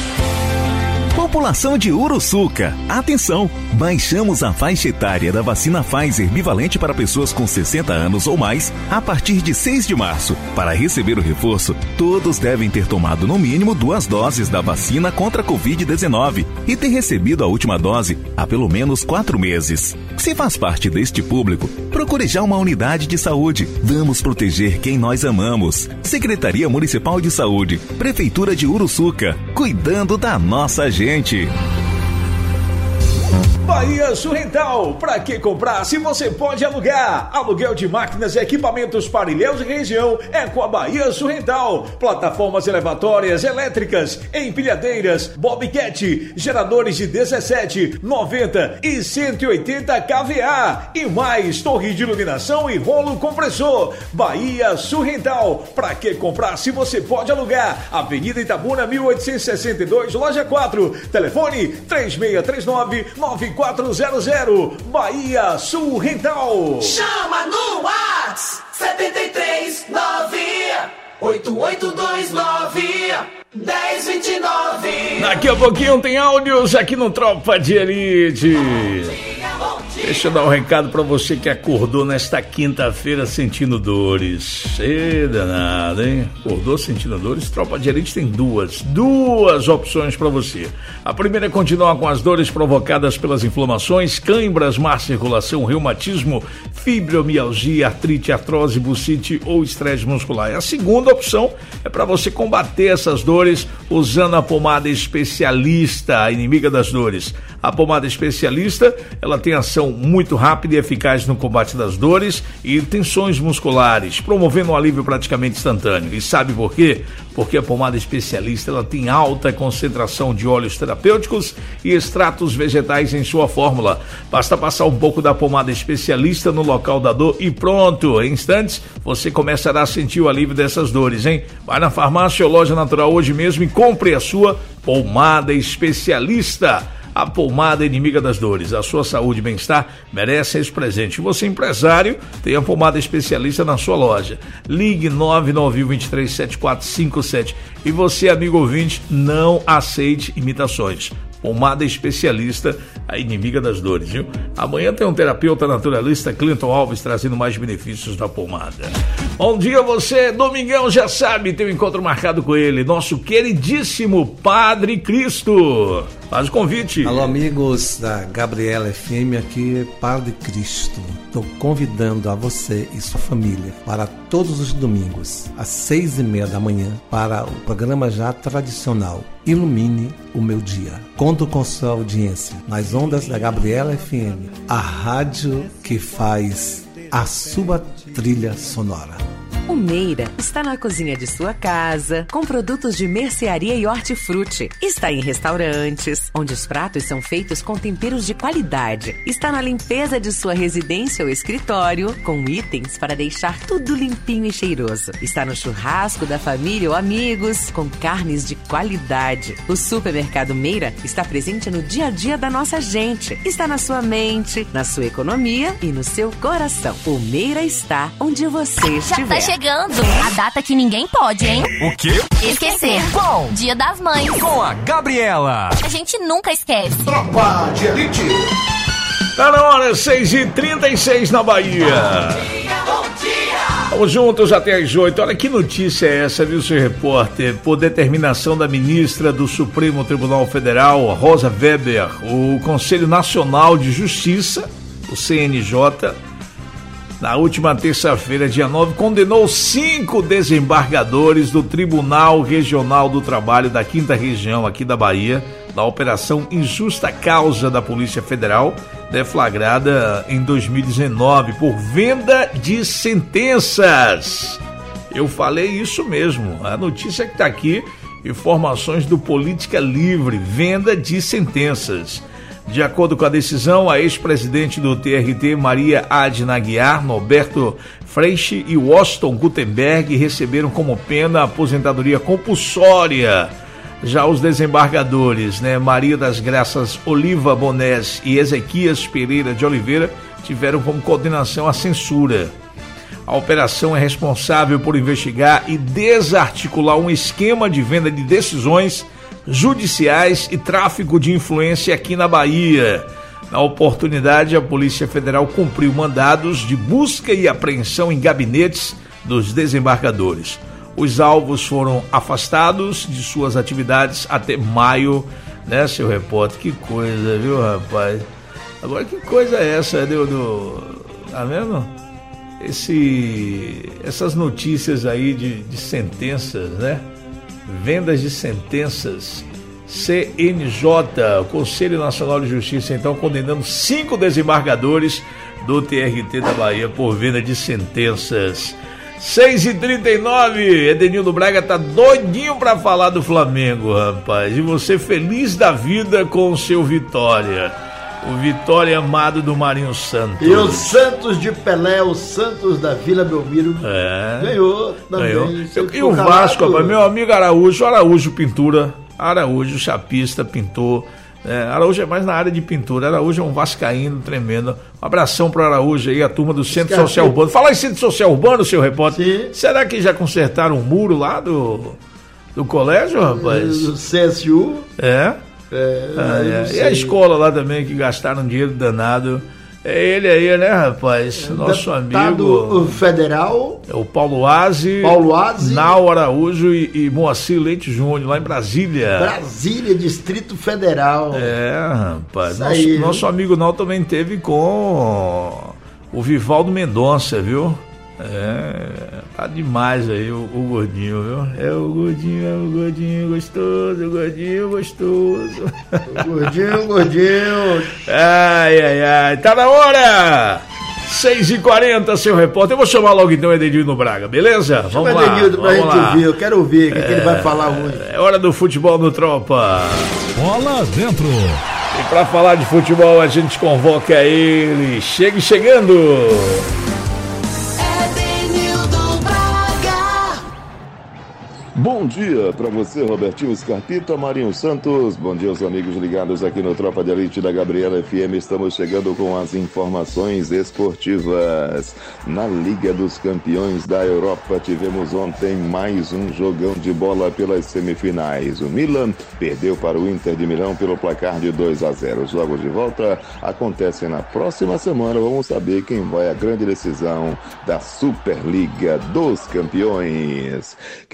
População de Uruçuca, atenção! Baixamos a faixa etária da vacina Pfizer bivalente para pessoas com sessenta anos ou mais a partir de seis de março. Para receber o reforço, todos devem ter tomado no mínimo duas doses da vacina contra a covid dezenove e ter recebido a última dose há pelo menos quatro meses. Se faz parte deste público, procure já uma unidade de saúde. Vamos proteger quem nós amamos. Secretaria Municipal de Saúde, Prefeitura de Uruçuca, cuidando da nossa gente. Bahia Surrental, pra que comprar se você pode alugar? Aluguel de máquinas e equipamentos para Ilhéus e região é com a Bahia Surrental. Plataformas elevatórias, elétricas, empilhadeiras, bobcat, geradores de dezessete, noventa e cento e oitenta kVA e mais torre de iluminação e rolo compressor. Bahia Surrental, pra que comprar se você pode alugar? Avenida Itabuna mil oitocentos e sessenta e dois, loja quatro, telefone três seis três nove, nove quatro zero zero. Bahia Surrental. Chama no WhatsApp sete três nove, oito oito dois nove, dez vinte e nove. Daqui a pouquinho tem áudios aqui no Tropa de Elite. Deixa eu dar um recado pra você que acordou nesta quinta-feira sentindo dores. Ê, danado, hein? Acordou sentindo dores? Tropa de Elite tem duas, duas opções pra você. A primeira é continuar com as dores provocadas pelas inflamações, cãibras, má circulação, reumatismo, fibromialgia, artrite, artrose, bursite ou estresse muscular. E a segunda opção é pra você combater essas dores usando a pomada especialista, a inimiga das dores. A pomada especialista, ela tem ação muito rápida e eficaz no combate das dores e tensões musculares, promovendo um alívio praticamente instantâneo. E sabe por quê? Porque a pomada especialista, ela tem alta concentração de óleos terapêuticos e extratos vegetais em sua fórmula. Basta passar um pouco da pomada especialista no local da dor e pronto, em instantes você começará a sentir o alívio dessas dores, hein? Vai na farmácia ou loja natural hoje mesmo e compre a sua pomada especialista. A pomada inimiga das dores. A sua saúde e bem-estar merecem esse presente. Você, empresário, tem a pomada especialista na sua loja. Ligue nove nove um, dois três, sete quatro cinco sete. E você, amigo ouvinte, não aceite imitações. Pomada especialista, a inimiga das dores, viu? Amanhã tem um terapeuta naturalista, Clinton Alves, trazendo mais benefícios da pomada. Bom dia você, Domingão, já sabe, tem um encontro marcado com ele, nosso queridíssimo Padre Cristo. Faz o convite. Alô, amigos da Gabriela F M, aqui é Padre Cristo. Estou convidando a você e sua família para todos os domingos, às seis e meia da manhã, para o programa já tradicional Ilumine o Meu Dia. Conto com sua audiência nas ondas da Gabriela F M, a rádio que faz a sua trilha sonora. O Meira está na cozinha de sua casa, com produtos de mercearia e hortifruti. Está em restaurantes, onde os pratos são feitos com temperos de qualidade. Está na limpeza de sua residência ou escritório, com itens para deixar tudo limpinho e cheiroso. Está no churrasco da família ou amigos, com carnes de qualidade. O supermercado Meira está presente no dia a dia da nossa gente. Está na sua mente, na sua economia e no seu coração. O Meira está onde você estiver. Já tá chegando a data que ninguém pode, hein? O quê? Esquecer. Qual? Dia das Mães. Com a Gabriela. A gente nunca esquece. Tropa de Elite. Tá na hora, seis e trinta e seis na Bahia. Bom dia. Vamos juntos até às oito. Olha que notícia é essa, viu, seu repórter? Por determinação da ministra do Supremo Tribunal Federal, Rosa Weber, o Conselho Nacional de Justiça, o C N J, na última terça-feira, dia nove, condenou cinco desembargadores do Tribunal Regional do Trabalho da quinta Região aqui da Bahia, na Operação Injusta Causa da Polícia Federal, deflagrada em dois mil e dezenove por venda de sentenças. Eu falei isso mesmo, a notícia que está aqui, informações do Política Livre, venda de sentenças. De acordo com a decisão, a ex-presidente do T R T, Maria Adna Aguiar, Norberto Freixo e Washington Gutenberg receberam como pena a aposentadoria compulsória. Já os desembargadores, né, Maria das Graças Oliva Bonés e Ezequias Pereira de Oliveira, tiveram como condenação a censura. A operação é responsável por investigar e desarticular um esquema de venda de decisões judiciais e tráfico de influência aqui na Bahia. Na oportunidade, a Polícia Federal cumpriu mandados de busca e apreensão em gabinetes dos desembargadores. Os alvos foram afastados de suas atividades até maio, né, seu repórter? Que coisa, viu, rapaz? Agora, que coisa é essa, do, do, tá vendo? Esse, essas notícias aí de, de sentenças, né? Vendas de sentenças. C N J, Conselho Nacional de Justiça, então, condenando cinco desembargadores do T R T da Bahia por venda de sentenças. seis e trinta e nove, Edenildo Braga tá doidinho pra falar do Flamengo, rapaz. E você feliz da vida com o seu Vitória. O Vitória amado do Marinho Santos. E o Santos de Pelé, o Santos da Vila Belmiro. É. Ganhou também. Ganhou. E o Vasco, rapaz, meu amigo Araújo, Araújo Pintura, Araújo, chapista, pintor. É, Araújo é mais na área de pintura. Araújo é um vascaíno tremendo. Um abração pro Araújo aí, a turma do Centro Social Urbano. Fala em Centro Social Urbano, seu repórter. Sim. Será que já consertaram o muro lá do, do colégio, rapaz? Do C S U. É. É, ah, é. E a escola lá também, que gastaram dinheiro danado. É ele aí, né, rapaz? Nosso amigo federal. É o Paulo Aze. Paulo Aze. Nau Araújo e, e Moacir Leite Júnior, lá em Brasília. Brasília, Distrito Federal. É, rapaz. Nosso, aí, nosso amigo Nau também teve com o Vivaldo Mendonça, viu? É, tá demais aí o, o gordinho, viu? É o gordinho, é o gordinho gostoso, o gordinho gostoso. O gordinho, gordinho. Ai, ai, ai, tá na hora! seis e quarenta, seu repórter. Eu vou chamar logo então o Edenildo Braga, beleza? Chama vamos lá. Edenildo pra vamos gente lá. ouvir, eu quero ouvir o que, é, que ele vai falar hoje. É hora do futebol no Tropa. Bola dentro. E pra falar de futebol a gente convoca ele. Chegue chegando. Bom dia para você, Robertinho Scarpita, Marinho Santos. Bom dia aos amigos ligados aqui no Tropa de Elite da Gabriela F M. Estamos chegando com as informações esportivas. Na Liga dos Campeões da Europa, tivemos ontem mais um jogão de bola pelas semifinais. O Milan perdeu para o Inter de Milão pelo placar de dois a zero. Os jogos de volta acontecem na próxima semana. Vamos saber quem vai à grande decisão da Superliga dos Campeões. Campeonato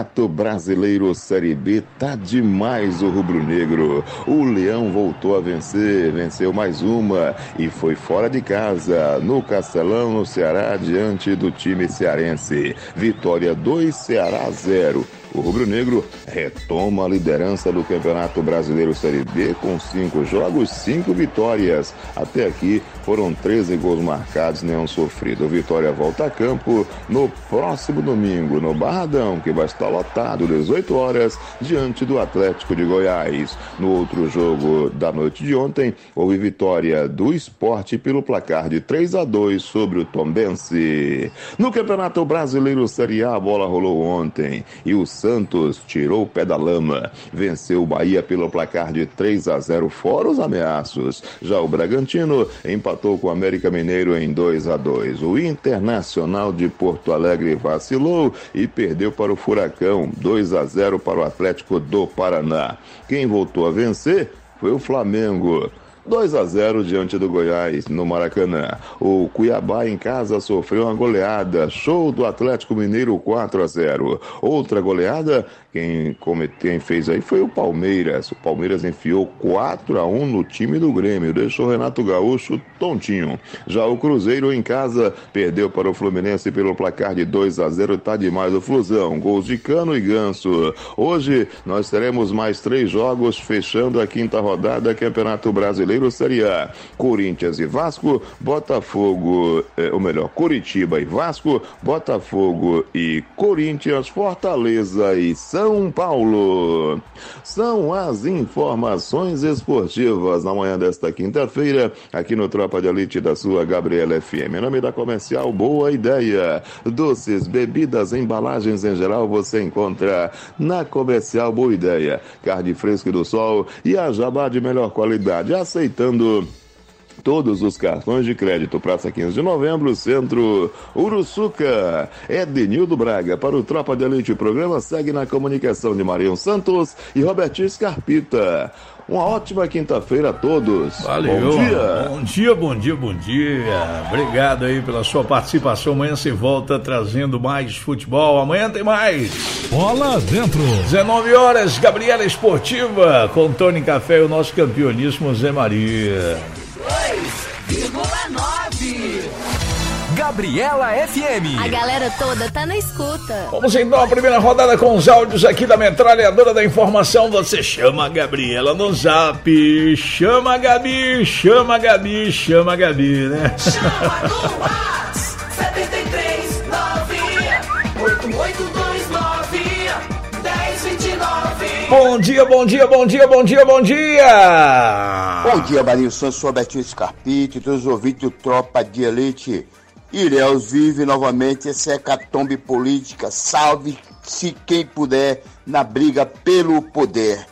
Campeonato Brasileiro Série B tá demais o rubro-negro. O Leão voltou a vencer, venceu mais uma e foi fora de casa, no Castelão, no Ceará, diante do time cearense. Vitória dois, Ceará zero. O rubro-negro retoma a liderança do Campeonato Brasileiro Série B com cinco jogos, cinco vitórias. Até aqui foram treze gols marcados, nenhum sofrido. Vitória volta a campo no próximo domingo, no Barradão, que vai estar lotado, dezoito horas, diante do Atlético de Goiás. No outro jogo da noite de ontem, houve vitória do Sport pelo placar de três a dois sobre o Tombense. No Campeonato Brasileiro Série A, a bola rolou ontem e o Santos tirou o pé da lama, venceu o Bahia pelo placar de três a zero, fora os ameaços. Já o Bragantino empatou com o América Mineiro em dois a dois. O Internacional de Porto Alegre vacilou e perdeu para o Furacão, dois a zero para o Atlético do Paraná. Quem voltou a vencer foi o Flamengo, dois a zero diante do Goiás, no Maracanã. O Cuiabá em casa sofreu uma goleada. Show do Atlético Mineiro, quatro a zero. Outra goleada, quem, quem fez aí foi o Palmeiras. O Palmeiras enfiou quatro a um no time do Grêmio. Deixou o Renato Gaúcho tontinho. Já o Cruzeiro em casa perdeu para o Fluminense pelo placar de dois a zero. Tá demais o Flusão. Gols de Cano e Ganso. Hoje nós teremos mais três jogos fechando a quinta rodada, Campeonato Brasileiro Série A. Corinthians e Vasco, Botafogo, é, ou melhor, Curitiba e Vasco, Botafogo e Corinthians, Fortaleza e São Paulo. São as informações esportivas na manhã desta quinta-feira, aqui no Tropa de Elite da sua Gabriela F M. Em nome da Comercial Boa Ideia. Doces, bebidas, embalagens em geral você encontra na Comercial Boa Ideia. Carne fresca do sol e a jabá de melhor qualidade. Aceitando todos os cartões de crédito. Praça quinze de novembro, Centro Uruçuca. Edenildo Braga para o Tropa de Elite. O programa segue na comunicação de Marião Santos e Robertinho Scarpita. Uma ótima quinta-feira a todos. Valeu. Bom dia. Bom dia, bom dia, bom dia. Obrigado aí pela sua participação. Amanhã você volta trazendo mais futebol. Amanhã tem mais. Bola dentro. dezenove horas, Gabriela Esportiva, com Tony Café e o nosso campeoníssimo Zé Maria. dois vírgula nove. Gabriela F M. A galera toda tá na escuta. Vamos então à primeira rodada com os áudios aqui da Metralhadora da Informação. Você chama a Gabriela no zap. Chama a Gabi, chama a Gabi, chama a Gabi, né? Chama no WhatsApp sete três nove oito oito dois nove um zero dois nove. Bom dia, bom dia, bom dia, bom dia, bom dia. Bom dia, Marinho Santos, Robertinho Scarpito e todos os ouvintes do Tropa de Elite. Ilhéus vive novamente essa hecatombe política. Salve-se quem puder na briga pelo poder.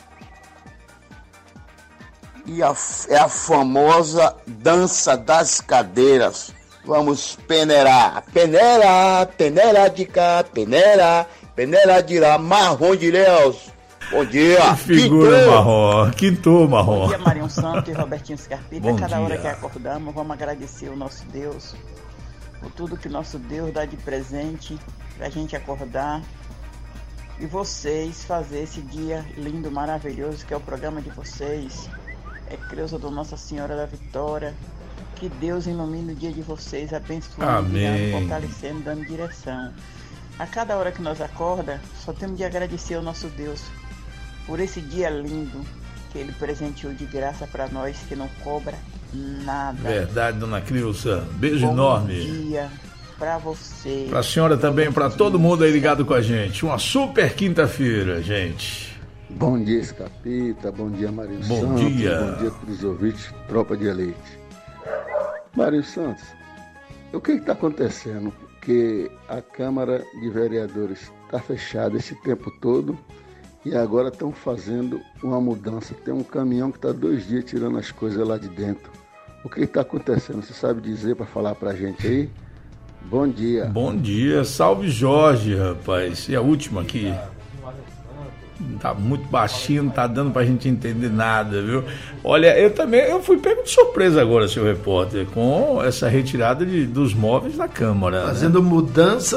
E a, é a famosa dança das cadeiras. Vamos peneirar. Peneira, peneira de cá, peneira, peneira de lá. Marrom de Ilhéus. Bom dia. Que figura quintou. marrom, quintou marrom. Bom dia, Marião Santos e Robertinho Scarpita. Bom Cada dia. hora que acordamos, vamos agradecer o nosso Deus por tudo que nosso Deus dá de presente pra gente acordar e vocês fazer esse dia lindo, maravilhoso que é o programa de vocês. É Creuza do Nossa Senhora da Vitória. Que Deus ilumine o dia de vocês, abençoando, Amém. fortalecendo, dando direção. A cada hora que nós acorda, só temos de agradecer ao nosso Deus por esse dia lindo que Ele presenteou de graça para nós, que não cobra nada. Verdade, dona Creuza. Beijo Bom enorme. dia pra você. Pra senhora também, pra todo mundo aí ligado com a gente. Uma super quinta-feira, gente. Bom dia, Escapita. Bom dia, Mário Bom Santos. dia. Bom dia para os ouvintes, Tropa de Elite. Mário Santos, o que está acontecendo? Que a Câmara de Vereadores está fechada esse tempo todo e agora estão fazendo uma mudança. Tem um caminhão que está dois dias tirando as coisas lá de dentro. O que está acontecendo? Você sabe dizer para falar para a gente aí? Bom dia. Bom dia. Salve Jorge, rapaz. E a última aqui. Tá muito baixinho, não tá dando pra gente entender nada, viu? Olha, eu também eu fui pego de surpresa agora, seu repórter, com essa retirada de, dos móveis da Câmara. Fazendo né? mudança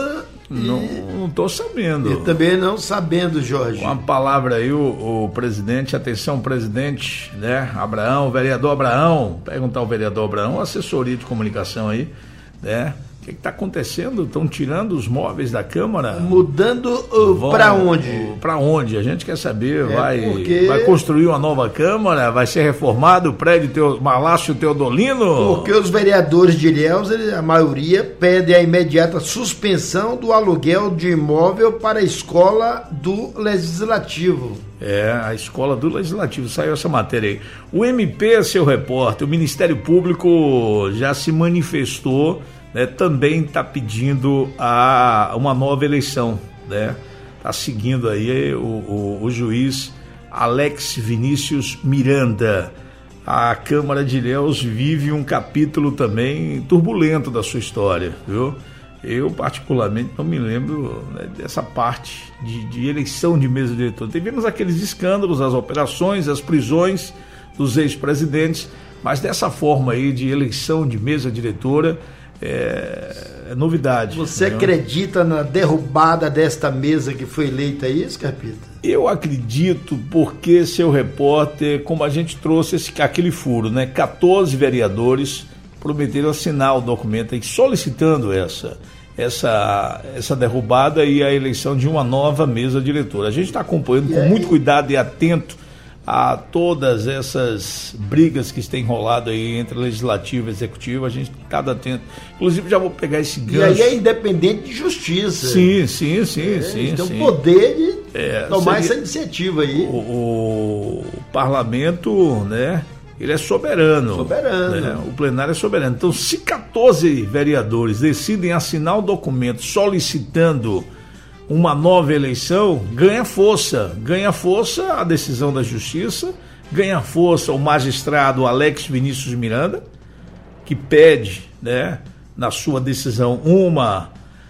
Não, não tô sabendo. Eu também não sabendo, Jorge. Uma palavra aí, o, o presidente, atenção, presidente, né? Abraão, vereador Abraão, perguntar ao vereador Abraão, assessoria de comunicação aí, né? O que está acontecendo? Estão tirando os móveis da Câmara? Mudando uh, para onde? Para onde? A gente quer saber. É vai, porque... vai construir uma nova Câmara? Vai ser reformado o prédio Teo, Palácio Teodolino? Porque os vereadores de Ilhéus, a maioria, pedem a imediata suspensão do aluguel de imóvel para a escola do Legislativo. É, a escola do Legislativo, saiu essa matéria aí. O M P, seu repórter, o Ministério Público já se manifestou, né, também está pedindo a, uma nova eleição, né? Está seguindo aí o, o, o juiz Alex Vinícius Miranda. A Câmara de Ilhéus vive um capítulo também turbulento da sua história, viu? Eu, particularmente, não me lembro, né, dessa parte de, de eleição de mesa diretora. Tivemos aqueles escândalos, as operações, as prisões dos ex-presidentes, mas dessa forma aí de eleição de mesa diretora é, é novidade. Você né? acredita na derrubada desta mesa que foi eleita aí, Scarpita? Eu acredito porque, seu repórter, como a gente trouxe esse, aquele furo, né? quatorze vereadores prometeram assinar o documento aí solicitando essa, essa, essa derrubada e a eleição de uma nova mesa diretora. A gente está acompanhando e com aí? muito cuidado e atento a todas essas brigas que têm rolado aí entre legislativo e executivo. A gente está atento. Inclusive, já vou pegar esse gancho. E aí é independente de justiça. Sim, sim, sim. É, sim tem sim. o poder de é, tomar seria, essa iniciativa aí. O, o, o parlamento, né? Ele é soberano. Soberano. Né? O plenário é soberano. Então, se quatorze vereadores decidem assinar o documento solicitando uma nova eleição, ganha força. Ganha força a decisão da Justiça, ganha força o magistrado Alex Vinícius Miranda, que pede, né, na sua decisão uma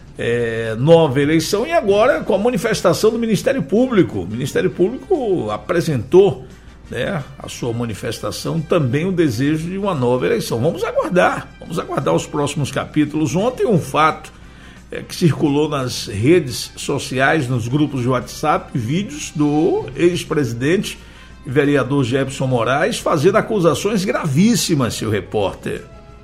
é, nova eleição, e agora com a manifestação do Ministério Público. O Ministério Público apresentou, né, a sua manifestação, também o desejo de uma nova eleição. Vamos aguardar, vamos aguardar os próximos capítulos. Ontem um fato é, que circulou nas redes sociais, nos grupos de WhatsApp, vídeos do ex-presidente e vereador Jefferson Moraes fazendo acusações gravíssimas, seu repórter.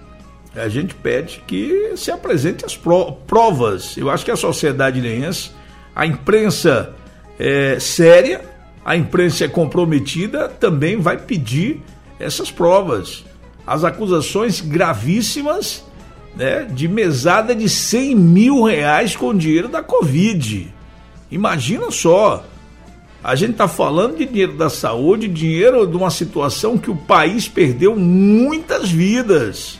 A gente pede que se apresente as provas. Eu acho que a sociedade ilhéense, a imprensa é séria, a imprensa é comprometida, também vai pedir essas provas. As acusações gravíssimas, né, de mesada de cem mil reais com dinheiro da Covid. Imagina só, a gente está falando de dinheiro da saúde, dinheiro de uma situação que o país perdeu muitas vidas.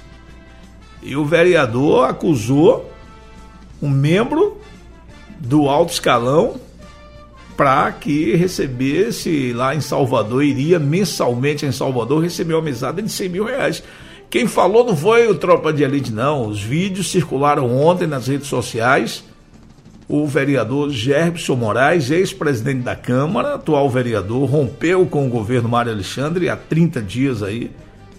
E o vereador acusou um membro do alto escalão para que recebesse lá em Salvador, iria mensalmente em Salvador receber uma mesada de cem mil reais. Quem falou não foi o Tropa de Elite, não. Os vídeos circularam ontem nas redes sociais. O vereador Jefferson Moraes, ex-presidente da Câmara, atual vereador, rompeu com o governo Mário Alexandre há trinta dias aí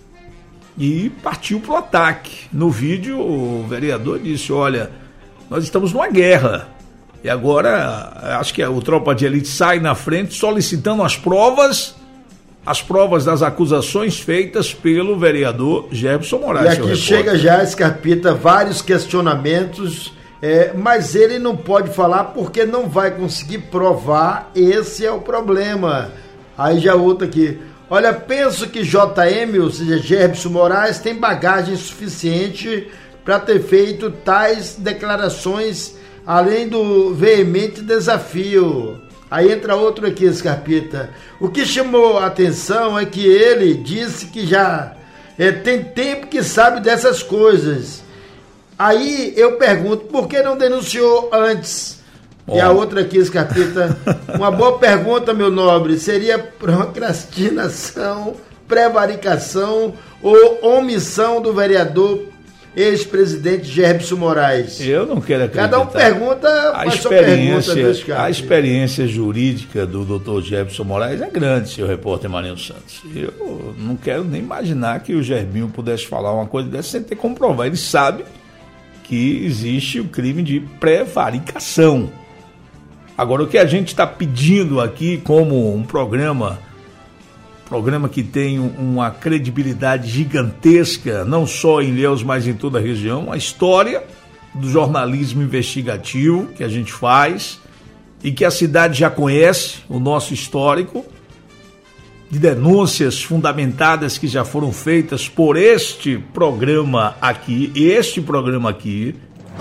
e partiu para o ataque. No vídeo, o vereador disse: olha, nós estamos numa guerra. E agora, acho que o Tropa de Elite sai na frente solicitando as provas, as provas das acusações feitas pelo vereador Jefferson Moraes. E aqui chega já, Scarpita, vários questionamentos, é, mas ele não pode falar porque não vai conseguir provar, esse é o problema. Aí já outro aqui: olha, penso que J M, ou seja, Jefferson Moraes, tem bagagem suficiente para ter feito tais declarações, além do veemente desafio. Aí entra outro aqui, Scarpita. O que chamou a atenção é que ele disse que já é, tem tempo que sabe dessas coisas. Aí eu pergunto, por que não denunciou antes? Oh. E a outra aqui, Scarpita, uma boa pergunta, meu nobre, seria procrastinação, prevaricação ou omissão do vereador ex-presidente Jefferson Moraes? Eu não quero acreditar. Cada um pergunta, a experiência, pergunta, a experiência jurídica do doutor Jefferson Moraes é grande, seu repórter Marinho Santos. Eu não quero nem imaginar que o Gerbinho pudesse falar uma coisa dessa sem ter como provar. Ele sabe que existe o crime de prevaricação. Agora, o que a gente está pedindo aqui como um programa, programa que tem uma credibilidade gigantesca, não só em Ilhéus, mas em toda a região, a história do jornalismo investigativo que a gente faz e que a cidade já conhece, o nosso histórico, de denúncias fundamentadas que já foram feitas por este programa aqui, este programa aqui,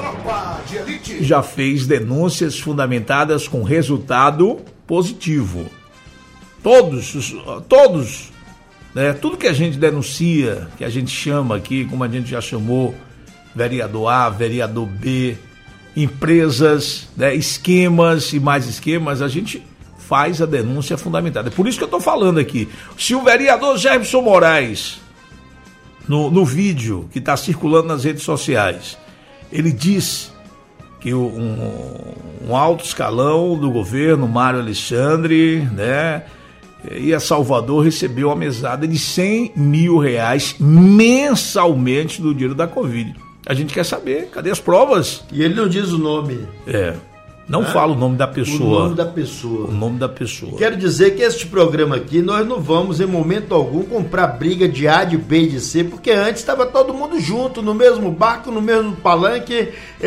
já fez denúncias fundamentadas com resultado positivo. Todos, todos, né, tudo que a gente denuncia, que a gente chama aqui, como a gente já chamou, vereador A, vereador B, empresas, né, esquemas e mais esquemas, a gente faz a denúncia fundamentada. É por isso que eu estou falando aqui. Se o vereador Gerson Moraes, no, no vídeo que está circulando nas redes sociais, ele diz que um, um alto escalão do governo, Mário Alexandre, né, e a Salvador recebeu uma mesada de cem mil reais mensalmente do dinheiro da Covid. A gente quer saber, cadê as provas? E ele não diz o nome. É, não é? Fala o nome da pessoa. O nome da pessoa. O nome da pessoa. Quero dizer que este programa aqui, nós não vamos em momento algum comprar briga de A, de B e de C, porque antes estava todo mundo junto, no mesmo barco, no mesmo palanque,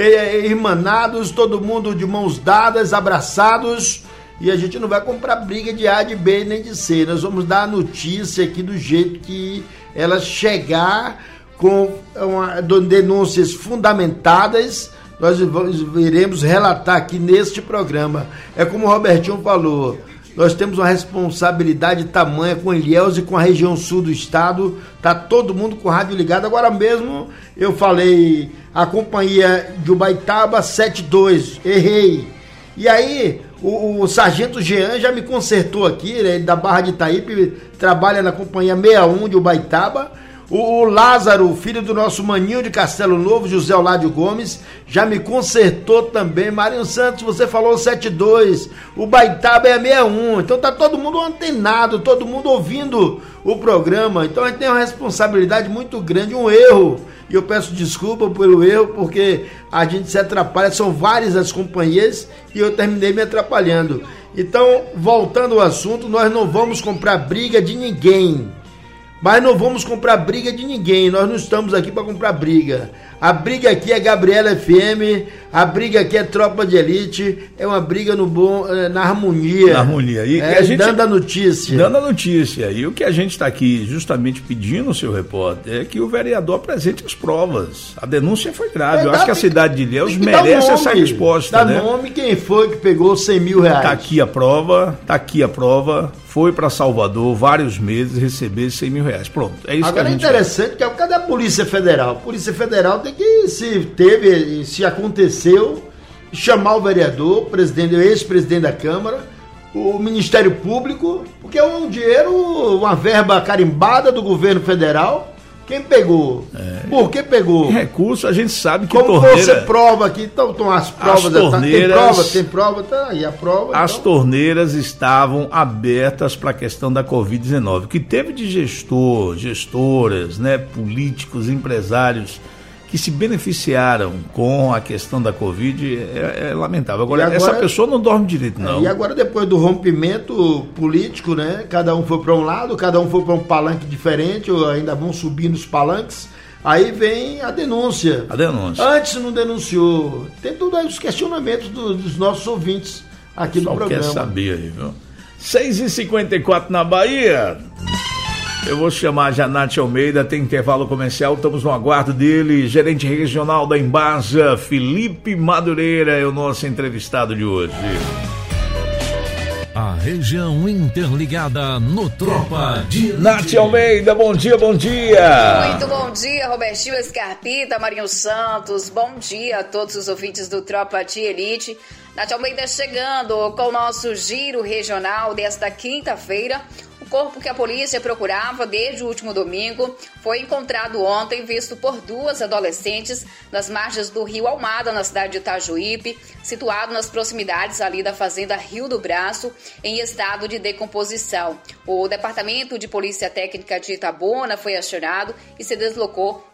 irmanados, todo mundo de mãos dadas, abraçados, e a gente não vai comprar briga de A, de B nem de C. Nós vamos dar a notícia aqui do jeito que ela chegar, com uma, denúncias fundamentadas. Nós iremos relatar aqui neste programa. É como o Robertinho falou, nós temos uma responsabilidade tamanha com Ilhéus e com a região sul do estado. Tá todo mundo com o rádio ligado. Agora mesmo eu falei a companhia de Ubaitaba setenta e dois, errei. E aí o, o sargento Jean já me consertou aqui, né, da Barra de Itaípe, trabalha na companhia sessenta e um de Ubaitaba. O, o Lázaro, filho do nosso maninho de Castelo Novo, José Oládio Gomes, já me consertou também. Marinho Santos, você falou setenta e dois, o Baitaba é sessenta e um, então tá todo mundo antenado, todo mundo ouvindo o programa. Então a gente tem uma responsabilidade muito grande, um erro, e eu peço desculpa pelo erro, porque a gente se atrapalha, são várias as companhias e eu terminei me atrapalhando. Então, voltando ao assunto, nós não vamos comprar briga de ninguém. Mas não vamos comprar briga de ninguém, nós não estamos aqui para comprar briga. A briga aqui é Gabriela F M, a briga aqui é Tropa de Elite, é uma briga no bom, na harmonia. Na harmonia. E, é, e a gente, dando a notícia. Dando a notícia. E o que a gente está aqui justamente pedindo, seu repórter, é que o vereador apresente as provas. A denúncia foi grave. É, Eu acho que a cidade de Ilhéus merece nome, essa resposta. Dá né? nome quem foi que pegou cem mil reais. Está aqui a prova, está aqui a prova. Foi para Salvador vários meses receber cem mil reais. Pronto, é isso Agora que a gente é interessante, que é, cadê a Polícia Federal? A Polícia Federal tem que, se teve, se aconteceu, chamar o vereador, o presidente, o ex-presidente da Câmara, o Ministério Público, porque é um dinheiro, uma verba carimbada do governo federal. Quem pegou? É. Por que pegou? Recurso, a gente sabe que Como torneira... você prova aqui, então estão as provas, as torneiras, tem prova, tem prova, tá aí a prova. As então... torneiras estavam abertas para a questão da covid dezenove. O que teve de gestor, gestoras, né, políticos, empresários que se beneficiaram com a questão da Covid é, é lamentável. Agora, agora, essa pessoa não dorme direito, não. E agora, depois do rompimento político, né? Cada um foi para um lado, cada um foi para um palanque diferente, ou ainda vão subindo os palanques. Aí vem a denúncia. A denúncia. Antes não denunciou. Tem tudo aí os questionamentos do, dos nossos ouvintes aqui no programa. Só quer saber aí, viu? seis e cinquenta e quatro na Bahia. Eu vou chamar a Janate Almeida, tem intervalo comercial, estamos no aguardo dele, gerente regional da Embasa, Felipe Madureira, é o nosso entrevistado de hoje. A região interligada no Tropa de Elite. Nath Almeida, bom dia, bom dia. Muito bom dia, Robertinho Scarpita, Marinho Santos, bom dia a todos os ouvintes do Tropa de Elite. Nath Almeida chegando com o nosso giro regional desta quinta-feira. O corpo que a polícia procurava desde o último domingo foi encontrado ontem, visto por duas adolescentes nas margens do Rio Almada, na cidade de Itajuípe, situado nas proximidades ali da fazenda Rio do Braço, em estado de decomposição. O Departamento de Polícia Técnica de Itabuna foi acionado e se deslocou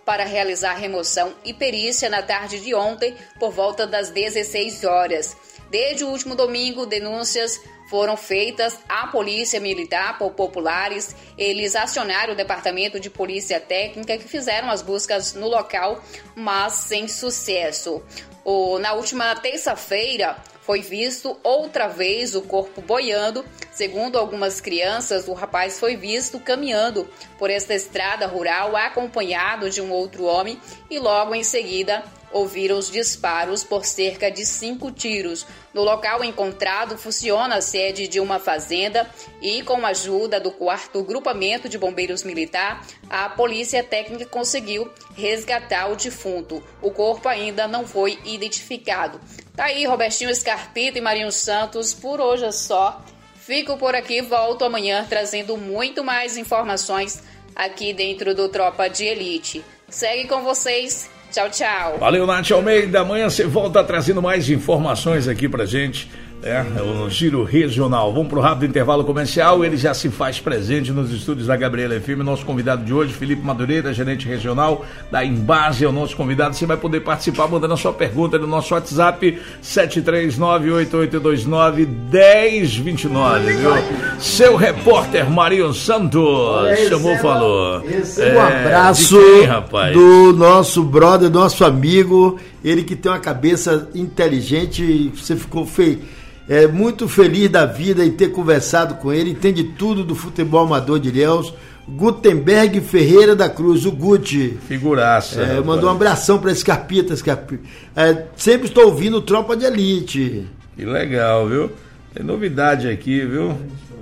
para realizar remoção e perícia na tarde de ontem, por volta das dezesseis horas. Desde o último domingo, denúncias foram feitas à Polícia Militar por populares. Eles acionaram o Departamento de Polícia Técnica, que fizeram as buscas no local, mas sem sucesso. O, na última terça-feira, foi visto outra vez o corpo boiando. Segundo algumas crianças, o rapaz foi visto caminhando por esta estrada rural acompanhado de um outro homem e logo em seguida ouviram os disparos por cerca de cinco tiros. No local encontrado funciona a sede de uma fazenda e, com a ajuda do quarto Grupamento de Bombeiros Militar, a Polícia Técnica conseguiu resgatar o defunto. O corpo ainda não foi identificado. Tá aí, Robertinho Scarpita e Marinho Santos, por hoje é só. Fico por aqui, volto amanhã trazendo muito mais informações aqui dentro do Tropa de Elite. Segue com vocês. Tchau, tchau. Valeu, Nath Almeida. Amanhã você volta trazendo mais informações aqui pra gente. É, o Giro Regional. Vamos pro rápido intervalo comercial. Ele já se faz presente nos estúdios da Gabriela F M. Nosso convidado de hoje, Felipe Madureira, gerente regional da Embase, é o nosso convidado. Você vai poder participar mandando a sua pergunta no nosso WhatsApp sete três nove, oito oito dois nove, um zero dois nove, viu? Seu repórter Marinho Santos chamou, falou. Esse é um abraço quem, rapaz? Do nosso brother, nosso amigo, ele que tem uma cabeça inteligente. Você ficou feio. É muito feliz da vida em ter conversado com ele, entende tudo do futebol amador de Ilhéus. Gutenberg Ferreira da Cruz, o Guti. Figuraça. É, mandou um abração para Scarpita. Scarpita. É, sempre estou ouvindo Tropa de Elite. Que legal, viu? Tem novidade aqui, viu?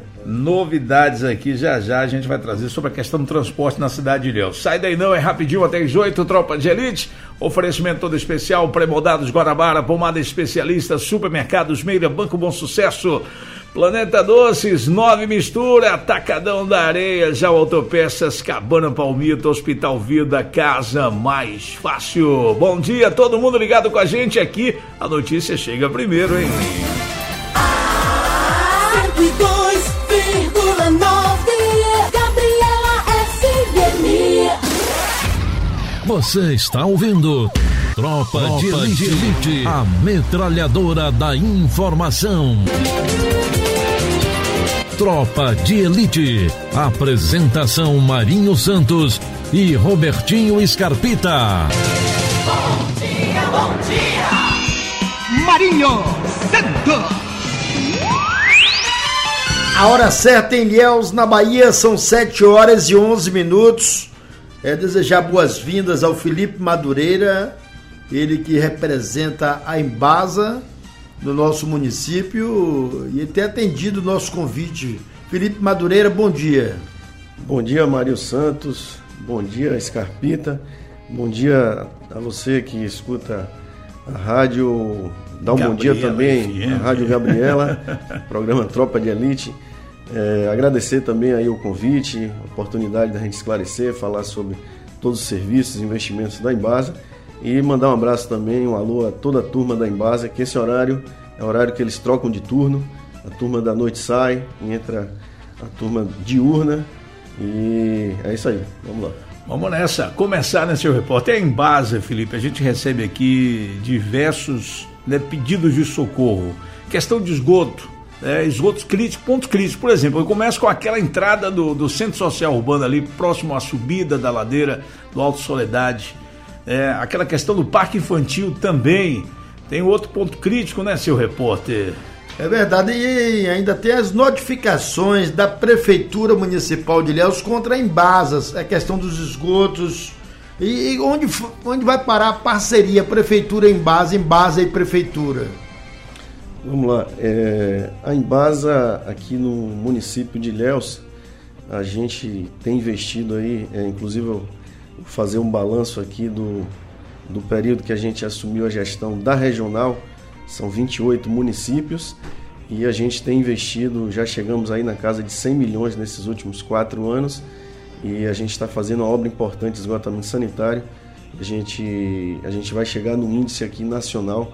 Novidades aqui, já já a gente vai trazer sobre a questão do transporte na cidade de Ilhéus. Sai daí não, é rapidinho até as oito, Tropa de Elite. Oferecimento todo especial, Pré-Moldados Guarabara, Pomada Especialista, Supermercados Meira, Banco Bom Sucesso, Planeta Doces, Nove Mistura, Atacadão da Areia, Já Autopeças, Cabana Palmito, Hospital Vida, Casa Mais Fácil. Bom dia, todo mundo ligado com a gente aqui. A notícia chega primeiro, hein? cento e dois vírgula nove Gabriela F M. Você está ouvindo Tropa, Tropa de, Elite, de Elite, a metralhadora da informação. Tropa de Elite, apresentação Marinho Santos e Robertinho Scarpita. Bom dia, bom dia, Marinho Santos. A hora certa em Ilhéus, na Bahia, são sete horas e onze minutos. É desejar boas-vindas ao Felipe Madureira, ele que representa a Embasa no nosso município e tem atendido o nosso convite. Felipe Madureira, bom dia. Bom dia, Marinho Santos. Bom dia, Scarpita. Bom dia a você que escuta a rádio. Dá um Gabriela, bom dia também à Rádio Gabriela, programa Tropa de Elite. É, agradecer também aí o convite, a oportunidade da gente esclarecer, falar sobre todos os serviços e investimentos da Embasa e mandar um abraço também, um alô a toda a turma da Embasa, que esse horário é o horário que eles trocam de turno, a turma da noite sai, entra a turma diurna e é isso aí, vamos lá. Vamos nessa, começar, né, seu repórter? É a Embasa, Felipe, a gente recebe aqui diversos, né, pedidos de socorro, questão de esgoto. É, esgotos críticos, pontos críticos, por exemplo, eu começo com aquela entrada do, do Centro Social Urbano ali, próximo à subida da ladeira do Alto Soledade, é, aquela questão do Parque Infantil também, tem outro ponto crítico, né, seu repórter? É verdade, e ainda tem as notificações da Prefeitura Municipal de Ilhéus contra a Embasa, a questão dos esgotos, e, e onde, onde vai parar a parceria Prefeitura, Embasa, Embasa e Prefeitura? Vamos lá, é, a Embasa aqui no município de Ilhéus, a gente tem investido aí, é, inclusive eu vou fazer um balanço aqui do, do período que a gente assumiu a gestão da regional, são vinte e oito municípios e a gente tem investido, já chegamos aí na casa de cem milhões nesses últimos quatro anos e a gente está fazendo uma obra importante de esgotamento sanitário, a gente, a gente vai chegar no índice aqui nacional.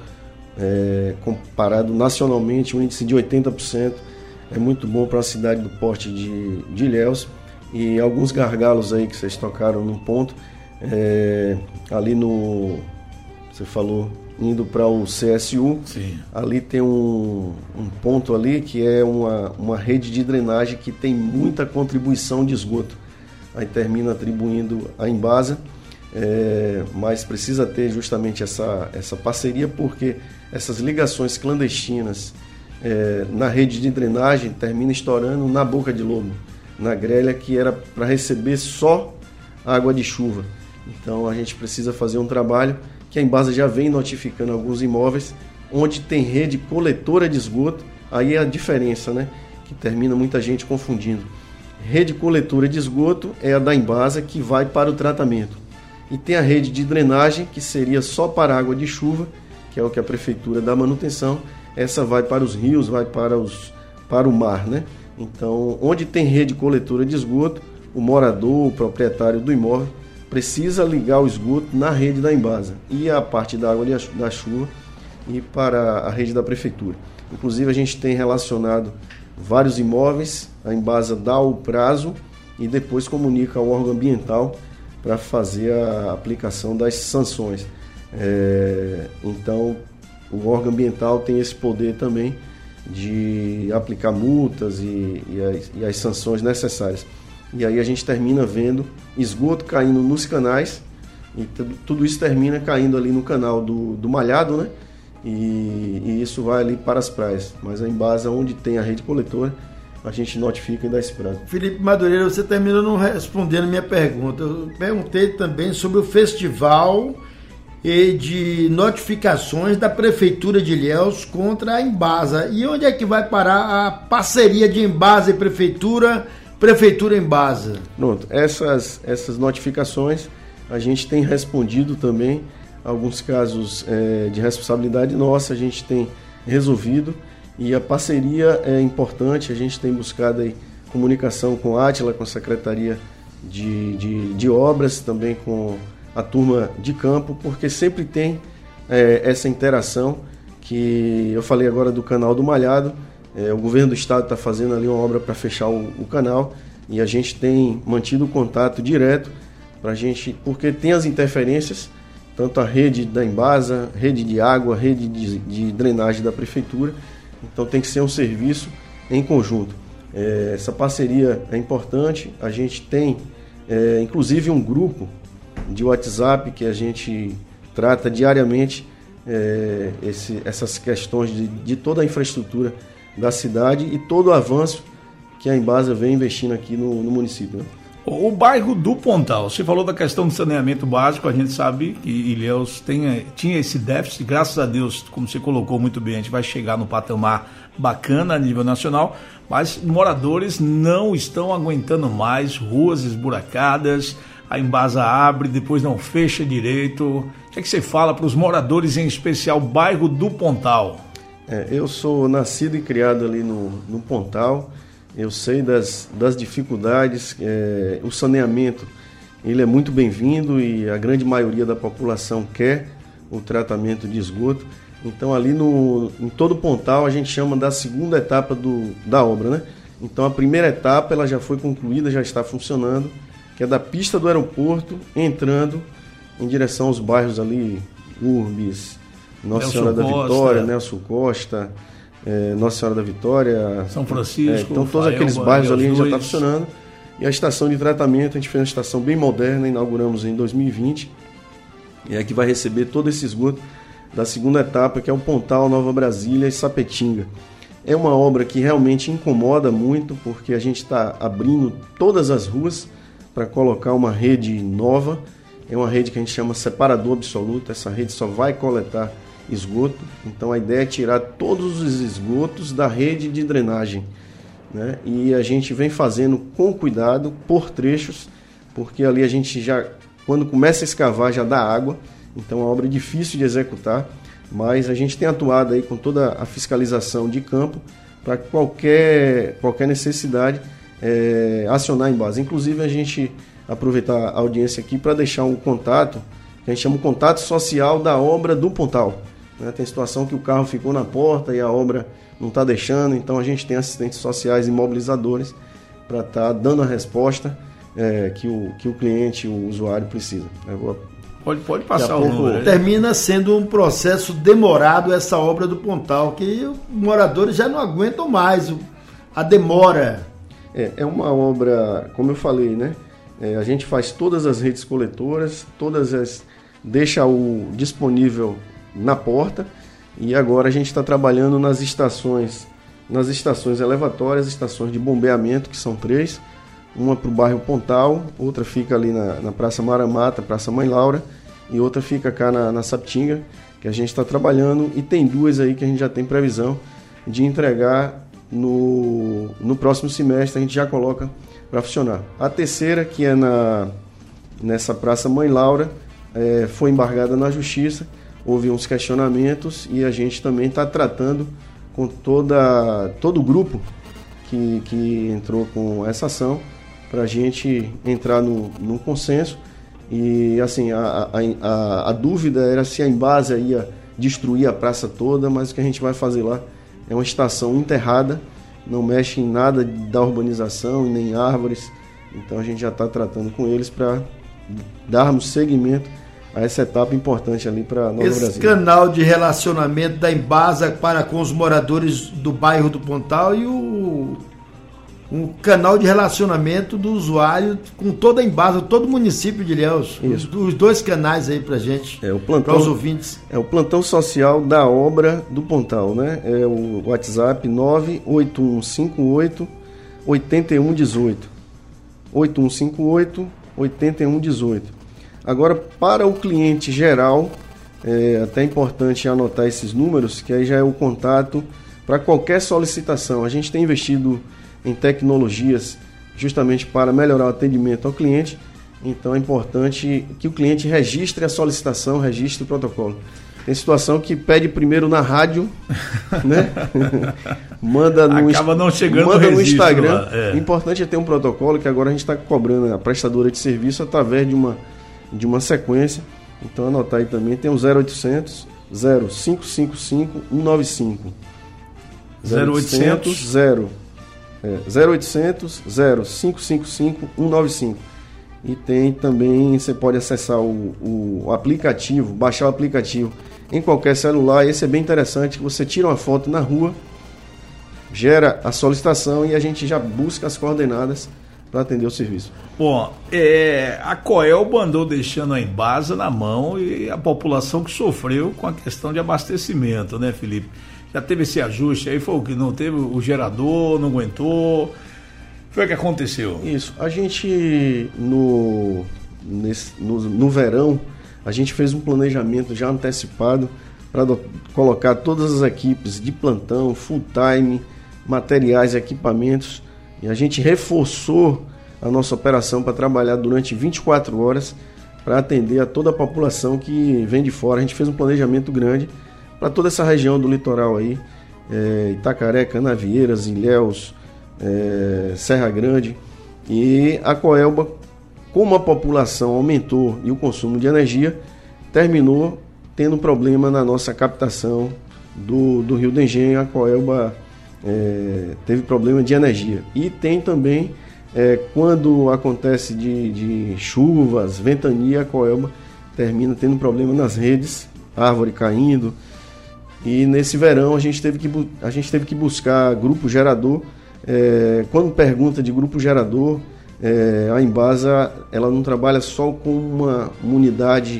É, comparado nacionalmente, um índice de oitenta por cento é muito bom para uma cidade do porte de, de Ilhéus e alguns gargalos aí que vocês tocaram num ponto, É, ali no, você falou, indo para o C S U, Sim. ali tem um, um ponto ali que é uma, uma rede de drenagem que tem muita contribuição de esgoto. Aí termina atribuindo a Embasa, é, mas precisa ter justamente essa, essa parceria, porque essas ligações clandestinas é, na rede de drenagem termina estourando na boca de lobo, na grelha que era para receber só água de chuva. Então a gente precisa fazer um trabalho que a Embasa já vem notificando alguns imóveis onde tem rede coletora de esgoto. Aí é a diferença, né? Que termina muita gente confundindo. Rede coletora de esgoto é a da Embasa, que vai para o tratamento. E tem a rede de drenagem, que seria só para água de chuva, que é o que a prefeitura dá manutenção. Essa vai para os rios, vai para, os, para o mar, né? Então, onde tem rede coletora de esgoto, o morador, o proprietário do imóvel, precisa ligar o esgoto na rede da Embasa e a parte da água da chuva e para a rede da prefeitura. Inclusive, a gente tem relacionado vários imóveis, a Embasa dá o prazo e depois comunica ao órgão ambiental para fazer a aplicação das sanções. É, então, o órgão ambiental tem esse poder também de aplicar multas e, e, as, e as sanções necessárias. E aí a gente termina vendo esgoto caindo nos canais e tudo isso termina caindo ali no canal do, do Malhado, né? E, e isso vai ali para as praias. Mas a Embasa, onde tem a rede coletora, a gente notifica e dá esse prazo. Felipe Madureira, você terminou não respondendo a minha pergunta. Eu perguntei também sobre o festival e de notificações da Prefeitura de Ilhéus contra a Embasa. E onde é que vai parar a parceria de Embasa e Prefeitura, Prefeitura Embasa? Pronto, essas, essas notificações a gente tem respondido também. Alguns casos é, de responsabilidade nossa a gente tem resolvido e a parceria é importante. A gente tem buscado aí comunicação com a Átila, com a Secretaria de, de, de Obras, também com a turma de campo, porque sempre tem é, essa interação que eu falei agora do canal do Malhado. É, o governo do estado está fazendo ali uma obra para fechar o, o canal e a gente tem mantido contato direto para a gente, porque tem as interferências, tanto a rede da Embasa, rede de água, rede de, de drenagem da prefeitura, então tem que ser um serviço em conjunto. É, essa parceria é importante, a gente tem é, inclusive um grupo de WhatsApp que a gente trata diariamente é, esse, essas questões de, de toda a infraestrutura da cidade e todo o avanço que a Embasa vem investindo aqui no, no município, né? O bairro do Pontal, você falou da questão do saneamento básico, a gente sabe que Ilhéus tem, tinha esse déficit, graças a Deus, como você colocou muito bem, a gente vai chegar no patamar bacana a nível nacional, mas moradores não estão aguentando mais, ruas esburacadas, a Embasa abre, depois não fecha direito. O que é que você fala para os moradores, em especial bairro do Pontal? É, eu sou nascido e criado ali no, no Pontal. Eu sei das, das dificuldades, é, o saneamento ele é muito bem-vindo e a grande maioria da população quer o tratamento de esgoto. Então ali no, em todo o Pontal a gente chama da segunda etapa do, da obra, né? Então a primeira etapa ela já foi concluída, já está funcionando, que é da pista do aeroporto entrando em direção aos bairros ali, Urbis, Nossa Senhora da Vitória, Nelson Costa, É, Nossa Senhora da Vitória, São Francisco, é, então todos Fael, aqueles bairros ali a gente já está dois. funcionando. E a estação de tratamento, a gente fez uma estação bem moderna, inauguramos em dois mil e vinte, e é que vai receber todo esse esgoto da segunda etapa, que é o Pontal, Nova Brasília e Sapetinga. É uma obra que realmente incomoda muito, porque a gente está abrindo todas as ruas para colocar uma rede nova. É uma rede que a gente chama separador absoluto, essa rede só vai coletar esgoto, então a ideia é tirar todos os esgotos da rede de drenagem, né? E a gente vem fazendo com cuidado, por trechos, porque ali a gente já, quando começa a escavar, já dá água, então é uma obra difícil de executar, mas a gente tem atuado aí com toda a fiscalização de campo para qualquer, qualquer necessidade é, acionar em base. Inclusive a gente aproveitar a audiência aqui para deixar um contato, que a gente chama o contato social da obra do Pontal. Tem situação que o carro ficou na porta e a obra não está deixando, então a gente tem assistentes sociais e mobilizadores para estar tá dando a resposta é, que, o, que o cliente, o usuário precisa. Eu vou, pode, pode passar o pouco, número. Termina sendo um processo demorado essa obra do Pontal, que os moradores já não aguentam mais a demora. É, é uma obra, como eu falei, né? É, a gente faz todas as redes coletoras, todas as deixa o disponível na porta, e agora a gente está trabalhando nas estações, nas estações elevatórias, estações de bombeamento, que são três, uma para o bairro Pontal, outra fica ali na, na Praça Maramata, Praça Mãe Laura, e outra fica cá na, na Saptinga, que a gente está trabalhando, e tem duas aí que a gente já tem previsão de entregar no, no próximo semestre, a gente já coloca para funcionar. A terceira, que é na, nessa Praça Mãe Laura, é, foi embargada na Justiça, houve uns questionamentos e a gente também está tratando com toda, todo o grupo que, que entrou com essa ação para a gente entrar no, no consenso. E assim, a, a, a, a dúvida era se a Embasa ia destruir a praça toda, mas o que a gente vai fazer lá é uma estação enterrada, não mexe em nada da urbanização, nem árvores, então a gente já está tratando com eles para darmos seguimento a essa etapa importante ali para Nova Esse Brasília. Canal de relacionamento da Embasa para com os moradores do bairro do Pontal e o, um canal de relacionamento do usuário com toda a Embasa, todo o município de Ilhéus. Os, os dois canais aí para gente, é, o plantão, para os ouvintes. É o plantão social da obra do Pontal, né? É o WhatsApp nove oito um cinco oito oito um um oito. oito um cinco oito oito um um oito. Agora, para o cliente geral, é até importante anotar esses números, que aí já é o contato para qualquer solicitação. A gente tem investido em tecnologias justamente para melhorar o atendimento ao cliente, então é importante que o cliente registre a solicitação, registre o protocolo. Tem situação que pede primeiro na rádio, né? manda no, Acaba não chegando manda no, no Instagram. Lá, é. O importante é ter um protocolo que agora a gente está cobrando a prestadora de serviço através de uma, de uma sequência. Então anotar aí também, tem o zero oitocentos, zero cinco cinco cinco, um nove cinco. zero oitocentos, zero É, zero oitocentos, zero cinco cinco cinco, um nove cinco. E tem também, você pode acessar o, o aplicativo, baixar o aplicativo em qualquer celular. Esse é bem interessante, que você tira uma foto na rua, gera a solicitação e a gente já busca as coordenadas para atender o serviço. Bom, é, a Coelba andou deixando a Embasa na mão e a população que sofreu com a questão de abastecimento, né, Felipe? Já teve esse ajuste aí, foi o que não teve, o gerador não aguentou. Foi o que aconteceu? Isso, a gente no, nesse, no, no verão, a gente fez um planejamento já antecipado para colocar todas as equipes de plantão, full time, materiais e equipamentos, e a gente reforçou a nossa operação para trabalhar durante vinte e quatro horas para atender a toda a população que vem de fora. A gente fez um planejamento grande para toda essa região do litoral aí, é, Itacaré, Canavieiras, Ilhéus, é, Serra Grande, e a Coelba, como a população aumentou e o consumo de energia, terminou tendo problema na nossa captação do, do Rio do Engenho. A Coelba é, teve problema de energia. E tem também, é, quando acontece de, de chuvas, ventania, a Coelba termina tendo problema nas redes, árvore caindo. E nesse verão a gente teve que, a gente teve que buscar grupo gerador. É, quando pergunta de grupo gerador, é, a Embasa ela não trabalha só com uma, uma unidade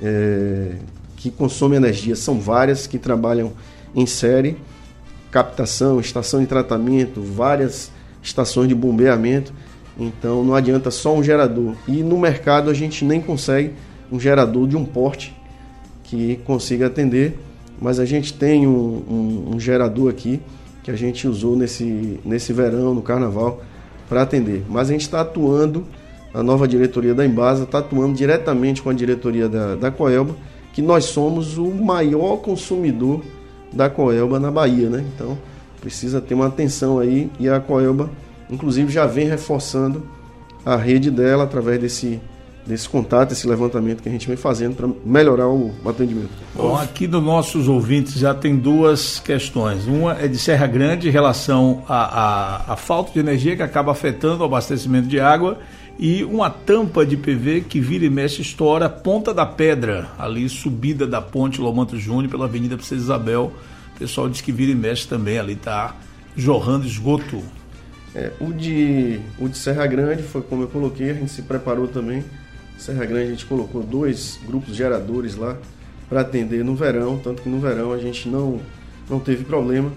é, que consome energia, são várias que trabalham em série, captação, estação de tratamento, várias estações de bombeamento, então não adianta só um gerador. E no mercado a gente nem consegue um gerador de um porte que consiga atender, mas a gente tem um, um, um gerador aqui que a gente usou nesse, nesse verão, no carnaval, para atender. Mas a gente está atuando, a nova diretoria da Embasa está atuando diretamente com a diretoria da, da Coelba, que nós somos o maior consumidor da Coelba na Bahia, né? Então precisa ter uma atenção aí, e a Coelba, inclusive, já vem reforçando a rede dela através desse desse contato, esse levantamento que a gente vem fazendo para melhorar o atendimento. Bom, aqui dos nossos ouvintes já tem duas questões. Uma é de Serra Grande em relação à, à, à falta de energia que acaba afetando o abastecimento de água, e uma tampa de P V que vira e mexe estoura a Ponta da Pedra, ali subida da ponte Lomanto Júnior pela Avenida Princesa Isabel. O pessoal diz que vira e mexe também, ali tá jorrando esgoto. É, o, de, o de Serra Grande foi como eu coloquei, a gente se preparou também. Serra Grande a gente colocou dois grupos geradores lá para atender no verão, tanto que no verão a gente não, não teve problema.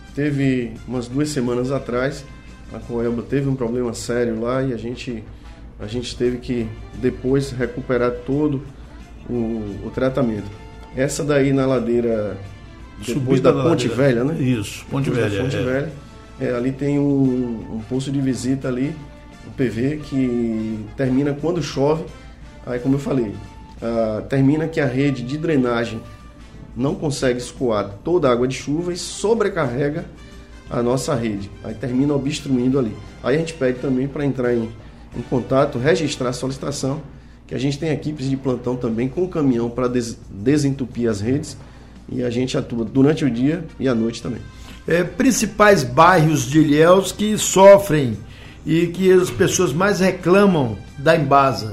Teve umas duas semanas atrás, a Coelba teve um problema sério lá e a gente, a gente teve que depois recuperar todo o, o tratamento. Essa daí na ladeira, depois da, da Ponte ladeira. Velha, né? Isso, Ponte depois Velha. Ponte é. Velha. É, ali tem um, um posto de visita ali, um P V, que termina quando chove. Aí, como eu falei, uh, termina que a rede de drenagem não consegue escoar toda a água de chuva e sobrecarrega a nossa rede. Aí termina obstruindo ali. Aí a gente pede também para entrar em, em contato, registrar a solicitação, que a gente tem equipes de plantão também com caminhão para des, desentupir as redes e a gente atua durante o dia e à noite também. É, principais bairros de Ilhéus que sofrem e que as pessoas mais reclamam da Embasa.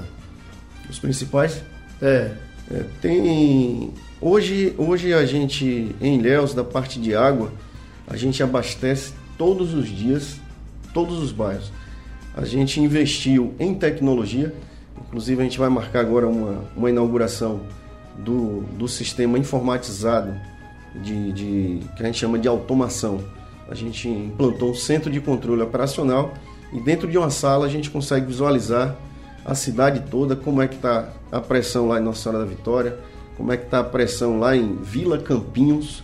Os principais? É. é tem... Hoje, hoje a gente, em Ilhéus, da parte de água, a gente abastece todos os dias, todos os bairros. A gente investiu em tecnologia, inclusive a gente vai marcar agora uma, uma inauguração do, do sistema informatizado, de, de, que a gente chama de automação. A gente implantou um centro de controle operacional e dentro de uma sala a gente consegue visualizar a cidade toda, como é que está a pressão lá em Nossa Senhora da Vitória, como é que está a pressão lá em Vila Campinhos,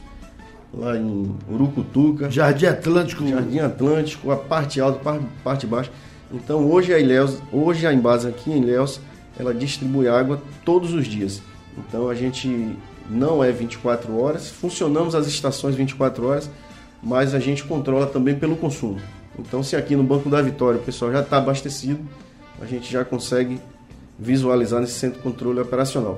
lá em Urucutuca, Jardim Atlântico, Jardim Atlântico, a parte alta, a parte baixa. Então hoje a Ilhéus, hoje a Embasa aqui em Ilhéus, ela distribui água todos os dias. Então a gente não é vinte e quatro horas, funcionamos as estações vinte e quatro horas, mas a gente controla também pelo consumo. Então se aqui no Banco da Vitória o pessoal já está abastecido, a gente já consegue visualizar nesse centro de controle operacional.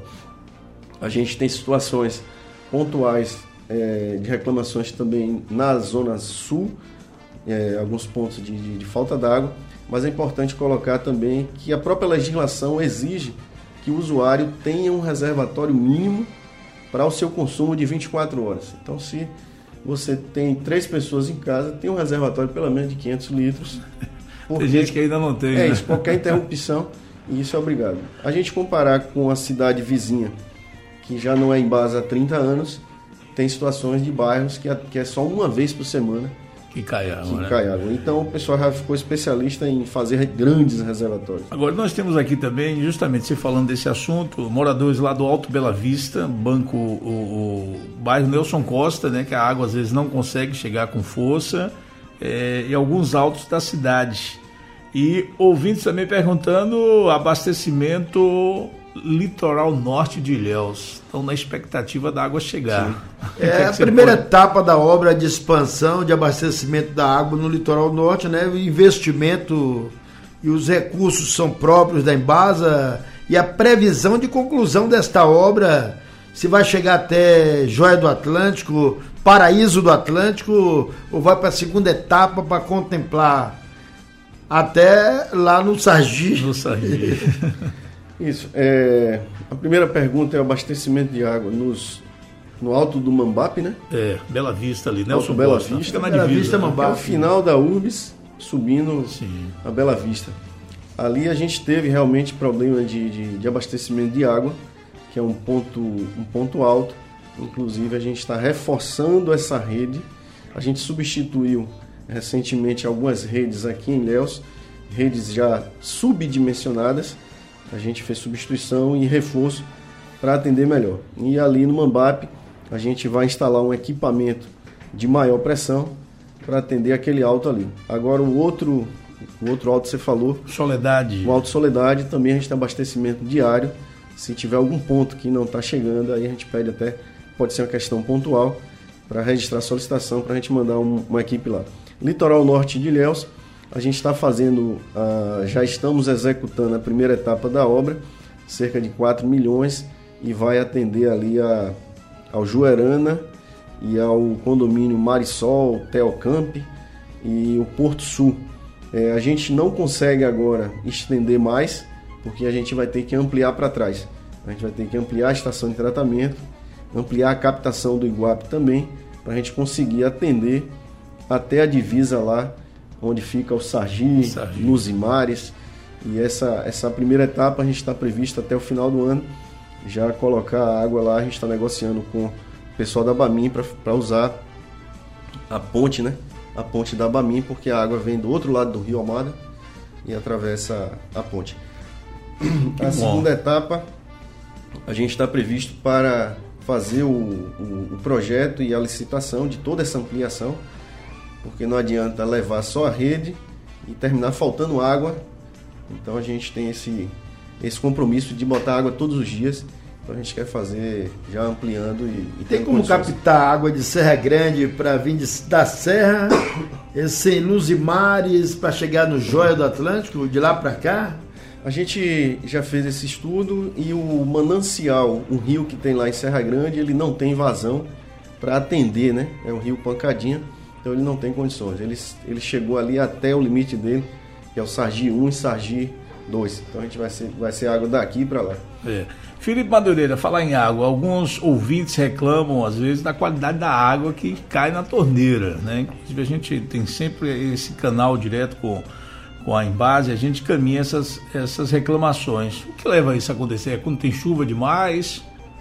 A gente tem situações pontuais é, de reclamações também na zona sul, é, alguns pontos de, de, de falta d'água, mas é importante colocar também que a própria legislação exige que o usuário tenha um reservatório mínimo para o seu consumo de vinte e quatro horas. Então, se você tem três pessoas em casa, tem um reservatório pelo menos de quinhentos litros. Porque, tem gente que ainda não tem. É né? isso, qualquer interrupção, e isso é obrigado. A gente comparar com a cidade vizinha, que já não é Embasa há trinta anos, tem situações de bairros que é, que é só uma vez por semana que cai água. Que né? cai água. Então o pessoal já ficou especialista em fazer grandes reservatórios. Agora nós temos aqui também, justamente você falando desse assunto, moradores lá do Alto Bela Vista, banco, o, o bairro Nelson Costa, né, que a água às vezes não consegue chegar com força, é, e alguns altos da cidade. E ouvintes também perguntando abastecimento litoral norte de Ilhéus. Estão na expectativa da água chegar. É a primeira pode... etapa da obra de expansão, de abastecimento da água no litoral norte, né? O investimento e os recursos são próprios da Embasa e a previsão de conclusão desta obra, se vai chegar até Joia do Atlântico, Paraíso do Atlântico, ou vai para a segunda etapa para contemplar até lá no Sargi. No Sargi. Isso. É, a primeira pergunta é o abastecimento de água nos, no alto do Mambape, né? É, Bela Vista ali, Nelson Alto Bela Costa. Vista. Fica na Bela divisa, Vista, né? Mambape. É o final da Urbis, subindo Sim. a Bela Vista. Ali a gente teve realmente problema de, de, de abastecimento de água, que é um ponto, um ponto alto. Inclusive a gente está reforçando essa rede. A gente substituiu recentemente algumas redes aqui em Ilhéus, redes já subdimensionadas. A gente fez substituição e reforço para atender melhor. E ali no Mambape a gente vai instalar um equipamento de maior pressão para atender aquele alto ali. Agora o outro, o outro alto que você falou, Soledade. O Alto Soledade também a gente tem abastecimento diário. Se tiver algum ponto que não está chegando, aí a gente pede até, pode ser uma questão pontual, para registrar a solicitação para a gente mandar um, uma equipe lá. Litoral Norte de Ilhéus, a gente está fazendo, uh, já estamos executando a primeira etapa da obra, cerca de quatro milhões, e vai atender ali a, ao Juerana e ao condomínio Marisol, Teocamp e o Porto Sul. É, a gente não consegue agora estender mais, porque a gente vai ter que ampliar para trás. A gente vai ter que ampliar a estação de tratamento, ampliar a captação do Iguape também, para a gente conseguir atender até a divisa lá, onde fica o Sargi, Sargi. Luzimares. E essa, essa primeira etapa a gente está previsto até o final do ano, já colocar a água lá. A gente está negociando com o pessoal da Bamin para usar a ponte, né? A ponte da Bamin, porque a água vem do outro lado do Rio Almada e atravessa a ponte. Que a segunda bom. etapa, a gente está previsto para fazer o, o, o projeto e a licitação de toda essa ampliação, porque não adianta levar só a rede e terminar faltando água. Então a gente tem esse, esse compromisso de botar água todos os dias. Então a gente quer fazer já ampliando e, e tem como condições. Captar água de Serra Grande para vir de, da Serra, esse Luz e Mares para chegar no Joia do Atlântico, de lá para cá? A gente já fez esse estudo e o manancial, o rio que tem lá em Serra Grande, ele não tem vazão para atender, né? É um rio pancadinha, então ele não tem condições. Ele, ele chegou ali até o limite dele, que é o Sargi um e Sargi dois. Então a gente vai ser, vai ser água daqui para lá. É. Felipe Madureira, falar em água, alguns ouvintes reclamam às vezes da qualidade da água que cai na torneira, né? Inclusive a gente tem sempre esse canal direto com, com a Embase, a gente caminha essas, essas reclamações. O que leva isso a acontecer? É quando tem chuva demais?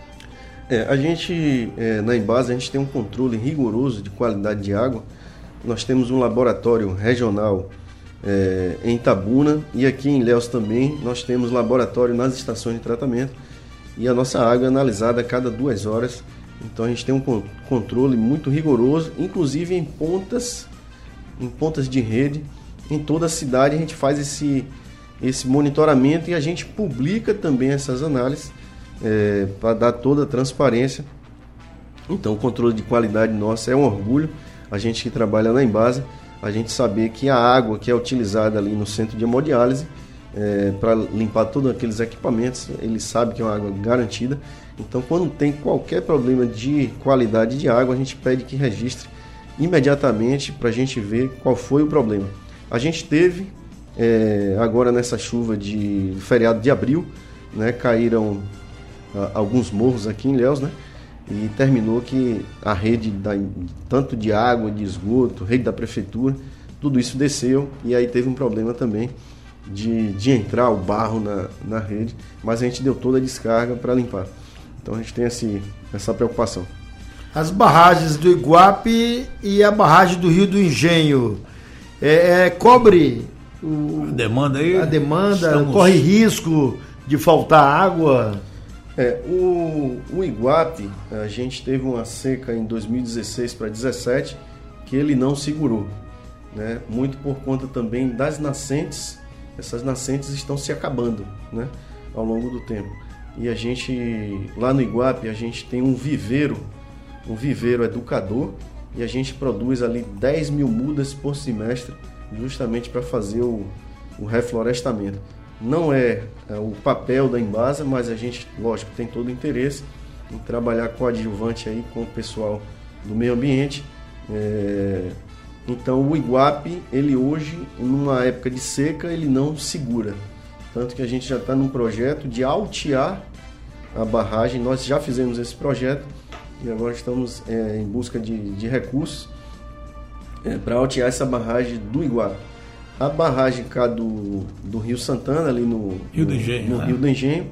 É, a gente, é, na Embase, a gente tem um controle rigoroso de qualidade de água. Nós temos um laboratório regional é, em Itabuna e aqui em Ilhéus também nós temos laboratório nas estações de tratamento. E a nossa água é analisada a cada duas horas. Então a gente tem um controle muito rigoroso, inclusive em pontas, em pontas de rede. Em toda a cidade a gente faz esse, esse monitoramento e a gente publica também essas análises é, para dar toda a transparência. Então o controle de qualidade nosso é um orgulho. A gente que trabalha na Embase, a gente saber que a água que é utilizada ali no centro de hemodiálise, É, para limpar todos aqueles equipamentos, ele sabe que é uma água garantida. Então quando tem qualquer problema de qualidade de água, a gente pede que registre imediatamente para a gente ver qual foi o problema. A gente teve é, agora nessa chuva de feriado de abril, né, caíram a, alguns morros aqui em Ilhéus, né, e terminou que a rede da, tanto de água, de esgoto, rede da prefeitura, tudo isso desceu e aí teve um problema também De, de entrar o barro na, na rede, mas a gente deu toda a descarga para limpar. Então a gente tem esse, essa preocupação. As barragens do Iguape e a barragem do Rio do Engenho é, é, cobre o, a demanda aí? A demanda, estamos... corre risco de faltar água? É, o, o Iguape, a gente teve uma seca em dois mil e dezesseis para dois mil e dezessete que ele não segurou, né? Muito por conta também das nascentes. Essas nascentes estão se acabando, né, ao longo do tempo. E a gente, lá no Iguape, a gente tem um viveiro, um viveiro educador, e a gente produz ali dez mil mudas por semestre, justamente para fazer o, o reflorestamento. Não é, é o papel da Embasa, mas a gente, lógico, tem todo o interesse em trabalhar coadjuvante aí com o pessoal do meio ambiente. É, Então o Iguape, ele hoje, numa época de seca, ele não segura. Tanto que a gente já está num projeto de altear a barragem. Nós já fizemos esse projeto e agora estamos é, em busca de, de recursos é, para altear essa barragem do Iguape. A barragem cá do, do Rio Santana, ali no Rio do Engenho, no, no né? Rio do Engenho,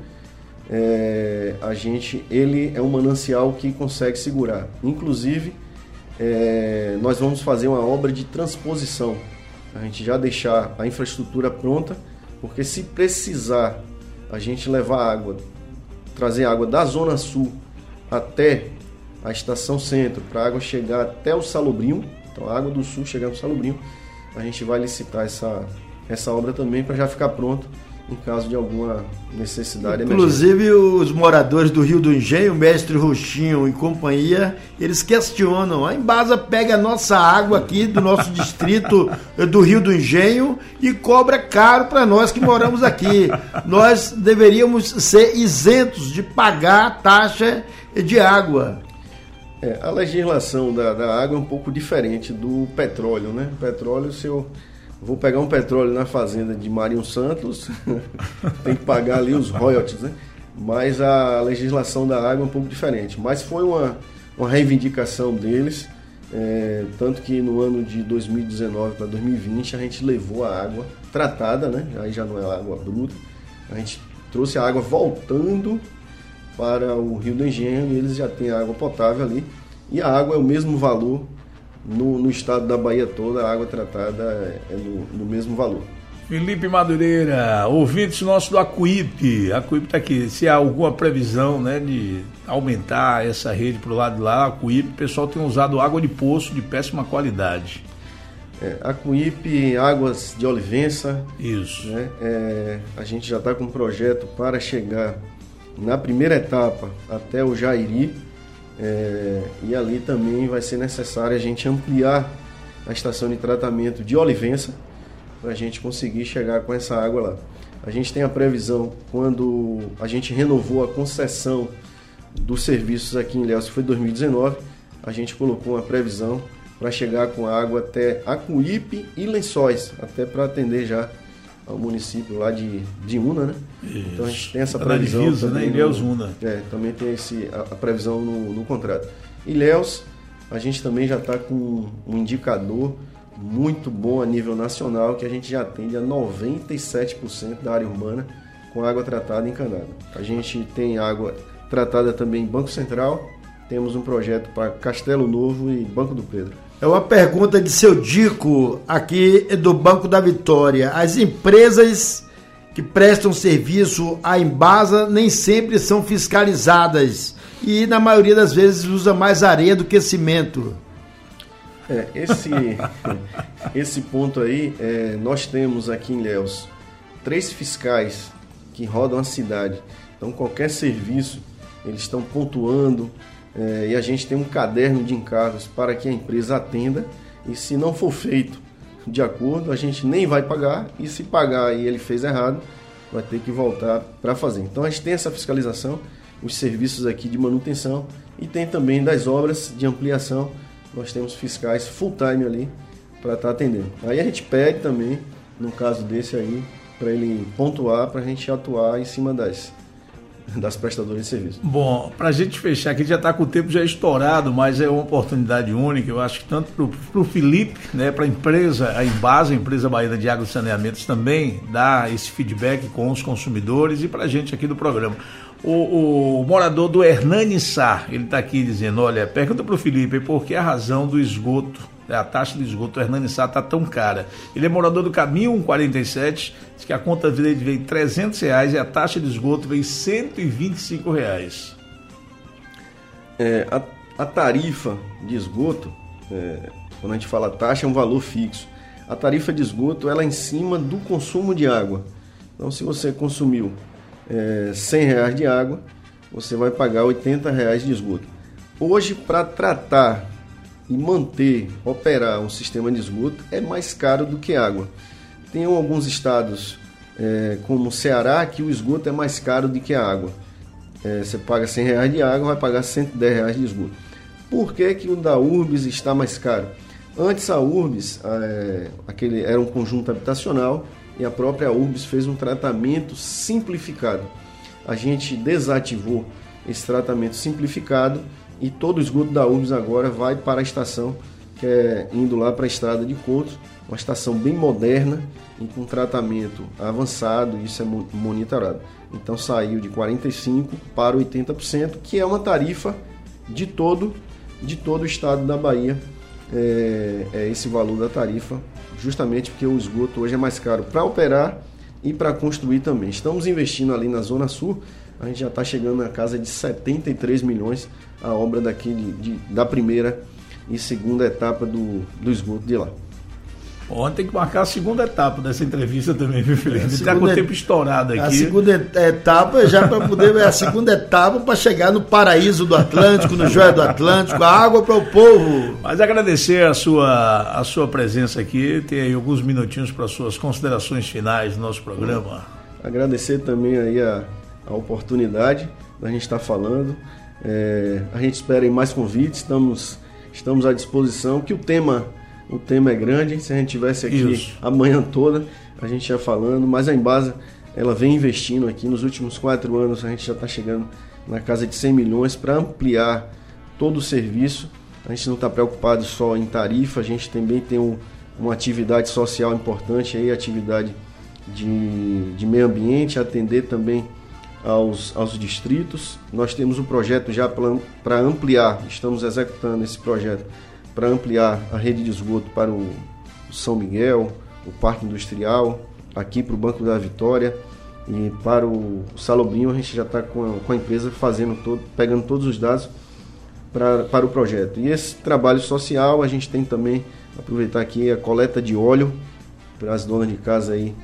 é, a gente, ele é um manancial que consegue segurar. Inclusive, É, nós vamos fazer uma obra de transposição, a gente já deixar a infraestrutura pronta, porque se precisar a gente levar água, trazer água da Zona Sul até a Estação Centro, para a água chegar até o Salobrinho, então a água do Sul chegar no Salobrinho, a gente vai licitar essa, essa obra também para já ficar pronto em caso de alguma necessidade. Inclusive emergente. Os moradores do Rio do Engenho, Mestre Roxinho e companhia, eles questionam, a Embasa pega a nossa água aqui do nosso distrito do Rio do Engenho e cobra caro para nós que moramos aqui. Nós deveríamos ser isentos de pagar a taxa de água. É, a legislação da, da água é um pouco diferente do petróleo, né? O petróleo, se eu vou pegar um petróleo na fazenda de Marinho Santos, tem que pagar ali os royalties, né? Mas a legislação da água é um pouco diferente. Mas foi uma, uma reivindicação deles, é, tanto que no ano de dois mil e dezenove para dois mil e vinte a gente levou a água tratada, né? Aí já não é água bruta, a gente trouxe a água voltando para o Rio do Engenho e eles já têm água potável ali. E a água é o mesmo valor no, no estado da Bahia toda, a água tratada é no, no mesmo valor. Felipe Madureira, ouvintes nossos do Acuípe, a Acuípe está aqui, se há alguma previsão, né, de aumentar essa rede para o lado de lá, a Acuípe, o pessoal tem usado água de poço de péssima qualidade. É, Acuípe, Águas de Olivença. Isso. Né, é, a gente já está com um projeto para chegar na primeira etapa até o Jairi, é, e ali também vai ser necessário a gente ampliar a estação de tratamento de Olivença para a gente conseguir chegar com essa água lá. A gente tem a previsão, quando a gente renovou a concessão dos serviços aqui em Ilhéus, que foi em dois mil e dezenove, a gente colocou uma previsão para chegar com água até Acuípe e Lençóis, até para atender já ao município lá de, de Una, né? Isso. Então a gente tem essa Tá previsão. na divisa, também, né? Ilhéus, no, Una. É, também tem esse, a, a previsão no, no contrato. Ilhéus, a gente também já está com um indicador muito bom a nível nacional, que a gente já atende a noventa e sete por cento da área urbana com água tratada encanada. A gente tem água tratada também em Banco Central, temos um projeto para Castelo Novo e Banco do Pedro. É uma pergunta de seu Dico, aqui do Banco da Vitória. As empresas que prestam serviço à Embasa nem sempre são fiscalizadas e, na maioria das vezes, usa mais areia do que cimento. É, esse, esse ponto aí, é, nós temos aqui em Ilhéus três fiscais que rodam a cidade. Então, qualquer serviço, eles estão pontuando, é, e a gente tem um caderno de encargos para que a empresa atenda, e se não for feito de acordo, a gente nem vai pagar, e se pagar e ele fez errado, vai ter que voltar para fazer. Então, a gente tem essa fiscalização, os serviços aqui de manutenção, e tem também das obras de ampliação. Nós temos fiscais full time ali para estar atendendo. Aí a gente pede também, no caso desse aí, para ele pontuar, para a gente atuar em cima das, das prestadoras de serviço. Bom, para a gente fechar aqui, já está com o tempo já estourado, mas é uma oportunidade única, eu acho que tanto para o Felipe, né, para a empresa, a Embasa, a empresa Baiana de Água e Saneamentos, também dar esse feedback com os consumidores e para a gente aqui do programa. O, o morador do Hernani Sá, ele está aqui dizendo, olha, pergunta para o Felipe por que a razão do esgoto, a taxa de esgoto do Hernani Sá está tão cara. Ele é morador do Caminho cento e quarenta e sete, diz que a conta dele veio trezentos reais e a taxa de esgoto veio cento e vinte e cinco reais. É, a, a tarifa de esgoto, é, quando a gente fala taxa, é um valor fixo. A tarifa de esgoto ela é em cima do consumo de água. Então, se você consumiu É, cem reais de água, você vai pagar oitenta reais de esgoto. Hoje, para tratar e manter, operar um sistema de esgoto, é mais caro do que água. Tem alguns estados, é, como o Ceará, que o esgoto é mais caro do que a água. É, você paga cem reais de água, vai pagar cento e dez reais de esgoto. Por que que o da Urbis está mais caro? Antes a Urbis, é, aquele, era um conjunto habitacional, e a própria Urbis fez um tratamento simplificado. A gente desativou esse tratamento simplificado e todo o esgoto da Urbis agora vai para a estação, que é indo lá para a Estrada de Coutos, uma estação bem moderna e com tratamento avançado, isso é monitorado. Então saiu de quarenta e cinco por cento para oitenta por cento, que é uma tarifa de todo, de todo o estado da Bahia. É, é esse valor da tarifa, justamente porque o esgoto hoje é mais caro para operar e para construir também. Estamos investindo ali na Zona Sul, a gente já está chegando na casa de setenta e três milhões a obra daqui de, de, da primeira e segunda etapa do, do esgoto de lá. Ontem tem que marcar a segunda etapa dessa entrevista também, viu, Felipe? Está com o tempo estourado aqui. A segunda etapa já para poder a segunda etapa para chegar no paraíso do Atlântico, no Joia do Atlântico, a água para o povo. Mas agradecer a sua, a sua presença aqui, ter aí alguns minutinhos para suas considerações finais do nosso programa. Agradecer também aí a, a oportunidade da gente estar falando. É, a gente espera em mais convites, estamos, estamos à disposição, que o tema o tema é grande, se a gente tivesse aqui Isso. a manhã toda, a gente ia falando, mas a Embasa, ela vem investindo aqui, nos últimos quatro anos a gente já está chegando na casa de cem milhões para ampliar todo o serviço. A gente não está preocupado só em tarifa, a gente também tem um, uma atividade social importante, aí, atividade de, de meio ambiente, atender também aos, aos distritos. Nós temos um projeto já para ampliar, estamos executando esse projeto para ampliar a rede de esgoto para o São Miguel, o Parque Industrial, aqui para o Banco da Vitória e para o Salobrinho. A gente já está com, a, com a empresa fazendo todo, pegando todos os dados pra, para o projeto. E esse trabalho social, a gente tem também, aproveitar aqui a coleta de óleo para as donas de casa aí.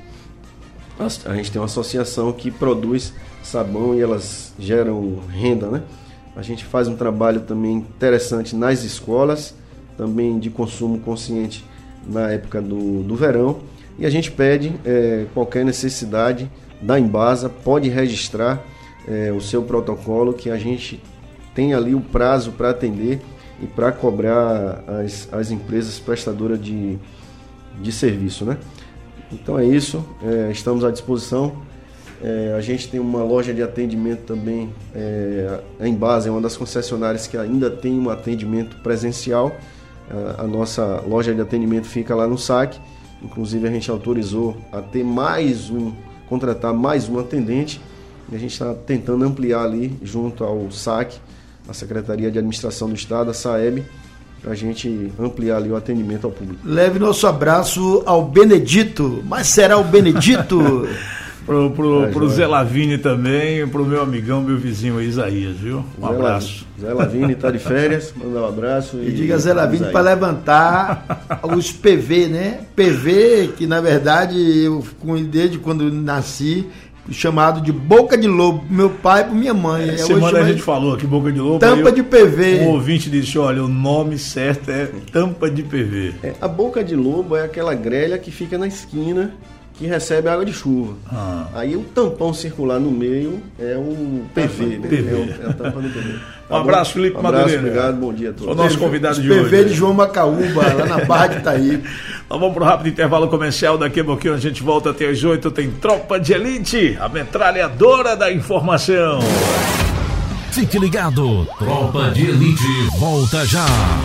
A gente tem uma associação que produz sabão e elas geram renda, né? A gente faz um trabalho também interessante nas escolas, também de consumo consciente na época do, do verão. E a gente pede é, qualquer necessidade da Embasa, pode registrar é, o seu protocolo, que a gente tem ali o prazo para atender e para cobrar as, as empresas prestadoras de, de serviço, né? Então é isso, é, estamos à disposição. É, a gente tem uma loja de atendimento também, é, a Embasa é uma das concessionárias que ainda tem um atendimento presencial. A, a nossa loja de atendimento fica lá no S A C, inclusive a gente autorizou a ter mais um, contratar mais um atendente, e a gente está tentando ampliar ali junto ao S A C, a Secretaria de Administração do Estado, a SAEB, para a gente ampliar ali o atendimento ao público. Leve nosso abraço ao Benedito, mas será o Benedito? Pro, pro, É, pro joia. Zé Lavini também, pro meu amigão, meu vizinho Isaías, viu? Um Zé abraço. Zé Lavini está de férias, mandar um abraço. E diga Zé Lavini para levantar os P V, né? P V que na verdade eu desde quando nasci chamado de boca de lobo, meu pai e minha mãe. É, É, semana hoje a chama gente falou que boca de lobo. tampa aí de P V. Um ouvinte disse: olha, o nome certo é tampa de P V. É, a boca de lobo é aquela grelha que fica na esquina, que recebe água de chuva. Ah. Aí o tampão circular no meio é o P V, né? P V. É, o, é a tampa do P V. Um abraço, Felipe um abraço, Madureira. obrigado, bom dia a todos. O nosso convidado de P hoje. V de João Macaúba, lá na Barra de Itaí. Nós vamos para o rápido intervalo comercial. Daqui a pouquinho a gente volta até as oito. Tem Tropa de Elite, a metralhadora da informação. Fique ligado, Tropa de Elite volta já.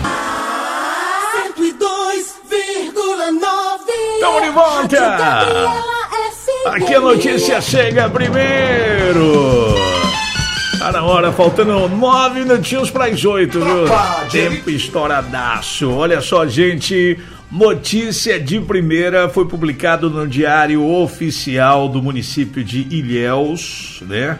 cento e dois vírgula nove. Tamo de volta. Aqui a notícia chega primeiro. Tá na hora, faltando nove minutinhos para as oito, viu? Tempo estouradaço. Olha só, gente. Notícia de primeira, foi publicado no Diário Oficial do município de Ilhéus, né?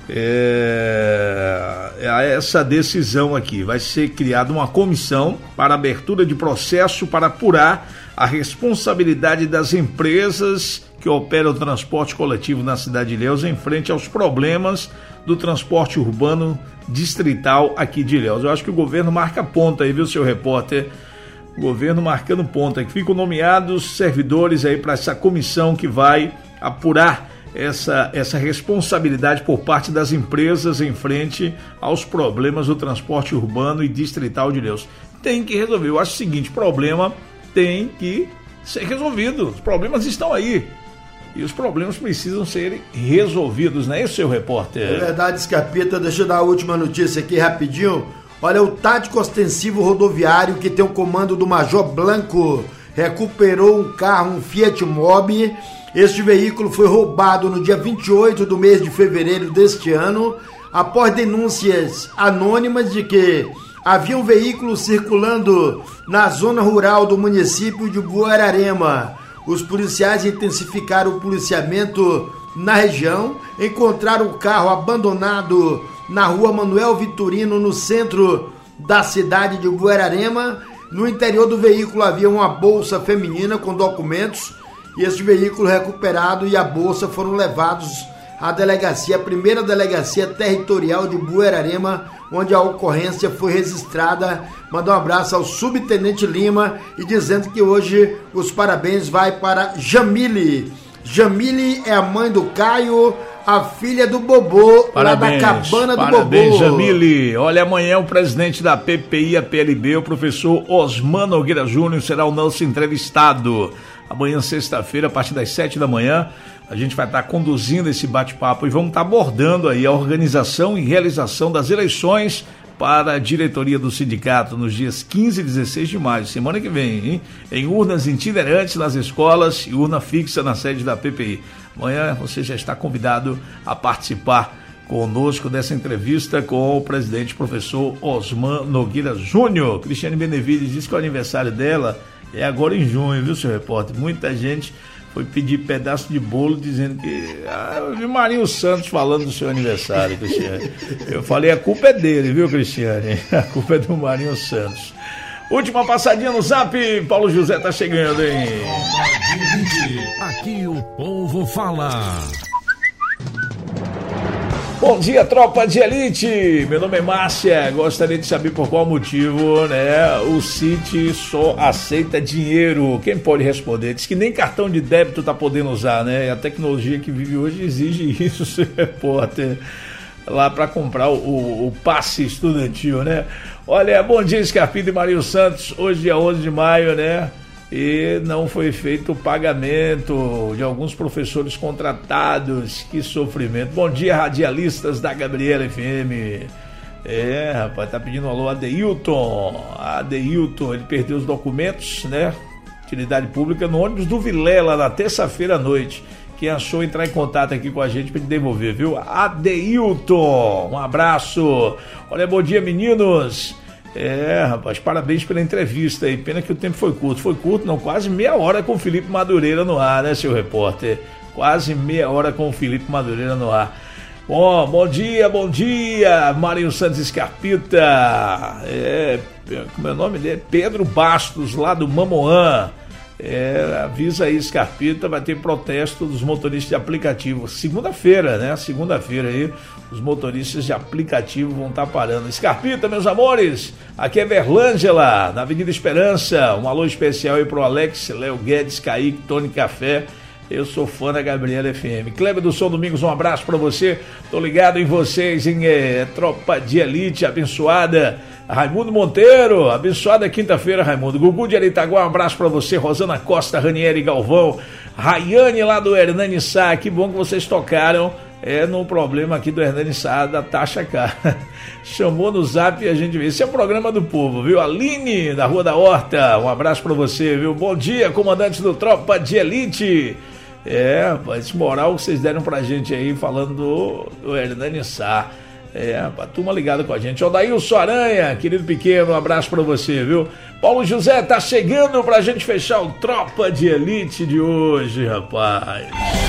É, é essa decisão aqui. Vai ser criada uma comissão para abertura de processo para apurar a responsabilidade das empresas que operam o transporte coletivo na cidade de Ilhéus em frente aos problemas do transporte urbano distrital aqui de Ilhéus. Eu acho que o governo marca ponta aí, viu, seu repórter? O governo marcando ponta, que ficam nomeados servidores aí para essa comissão que vai apurar essa, essa responsabilidade por parte das empresas em frente aos problemas do transporte urbano e distrital de Ilhéus. Tem que resolver. Eu acho o seguinte, problema tem que ser resolvido. Os problemas estão aí. E os problemas precisam ser resolvidos, não é isso, seu repórter? É verdade, Scarpita. Deixa eu dar a última notícia aqui rapidinho. Olha, o tático ostensivo rodoviário que tem o comando do Major Blanco recuperou um carro, um Fiat Mobi. Este veículo foi roubado no dia vinte e oito do mês de fevereiro deste ano, após denúncias anônimas de que havia um veículo circulando na zona rural do município de Buerarema. Os policiais intensificaram o policiamento na região, encontraram o carro abandonado na rua Manuel Vitorino, no centro da cidade de Buerarema. No interior do veículo havia uma bolsa feminina com documentos, e esse veículo recuperado e a bolsa foram levados à delegacia, a primeira delegacia territorial de Buerarema, onde a ocorrência foi registrada. Mandar um abraço ao subtenente Lima e dizendo que hoje os parabéns vai para Jamile. Jamile é a mãe do Caio, a filha do Bobô, Parabéns, lá da cabana do parabéns, Bobô. Jamile. Olha, amanhã o presidente da P P I, a P L B, o professor Osman Nogueira Júnior, será o nosso entrevistado. Amanhã, sexta-feira, a partir das sete da manhã, a gente vai estar conduzindo esse bate-papo e vamos estar abordando aí a organização e realização das eleições para a diretoria do sindicato nos dias quinze e dezesseis de maio, semana que vem, hein? Em urnas itinerantes nas escolas e urna fixa na sede da P P I. Amanhã você já está convidado a participar conosco dessa entrevista com o presidente professor Osman Nogueira Júnior. Cristiane Benevides disse que o aniversário dela é agora em junho, viu, seu repórter? Muita gente foi pedir pedaço de bolo dizendo que... Ah, eu vi Marinho Santos falando do seu aniversário, Cristiane. Eu falei, a culpa é dele, viu, Cristiane? A culpa é do Marinho Santos. Última passadinha no Zap, Paulo José tá chegando, hein? Aqui o povo fala. Bom dia, tropa de elite. Meu nome é Márcia. Gostaria de saber por qual motivo, né, o Citi só aceita dinheiro. Quem pode responder? Diz que nem cartão de débito tá podendo usar, né? A tecnologia que vive hoje exige isso, seu repórter, lá para comprar o, o, o passe estudantil, né? Olha, bom dia, Scarpino e Marinho Santos. Hoje, dia onze de maio, né? E não foi feito o pagamento de alguns professores contratados. Que sofrimento. Bom dia, radialistas da Gabriela F M. É, rapaz, tá pedindo um alô a Adeilton. Adeilton, ele perdeu os documentos, né? Utilidade pública no ônibus do Vilela na terça-feira à noite. Quem achou, entrar em contato aqui com a gente para ele devolver, viu? Adeilton, um abraço. Olha, bom dia, meninos. É, rapaz, parabéns pela entrevista aí. Pena que o tempo foi curto. Foi curto, não, quase meia hora com o Felipe Madureira no ar, né, seu repórter? Quase meia hora com o Felipe Madureira no ar. Bom, bom dia, bom dia, Marinho Santos Scarpita. É, como é o nome dele? Pedro Bastos, lá do Mamoã. É, avisa aí, Scarpita, vai ter protesto dos motoristas de aplicativo. Segunda-feira, né? Segunda-feira aí, os motoristas de aplicativo vão estar parando. Scarpita, meus amores, aqui é Verlângela, na Avenida Esperança. Um alô especial aí pro Alex, Léo Guedes, Kaique, Tony Café. Eu sou fã da Gabriela F M. Kleber do Som Domingos, um abraço pra você. Tô ligado em vocês, em é, Tropa de Elite, abençoada. Raimundo Monteiro, abençoada quinta-feira, Raimundo. Gugu de Aritaguá, um abraço pra você. Rosana Costa, Ranieri Galvão. Rayane lá do Hernani Sá, que bom que vocês tocaram é, no problema aqui do Hernani Sá, da taxa cara. Chamou no Zap e a gente vê. Esse é o programa do povo, viu? Aline, da Rua da Horta, um abraço pra você, viu? Bom dia, comandante do Tropa de Elite. É, esse moral que vocês deram pra gente aí, falando do, do Hernani Sá. É, a turma ligada com a gente. Odailson Aranha, querido pequeno, um abraço pra você, viu? Paulo José tá chegando pra gente fechar o Tropa de Elite de hoje, rapaz.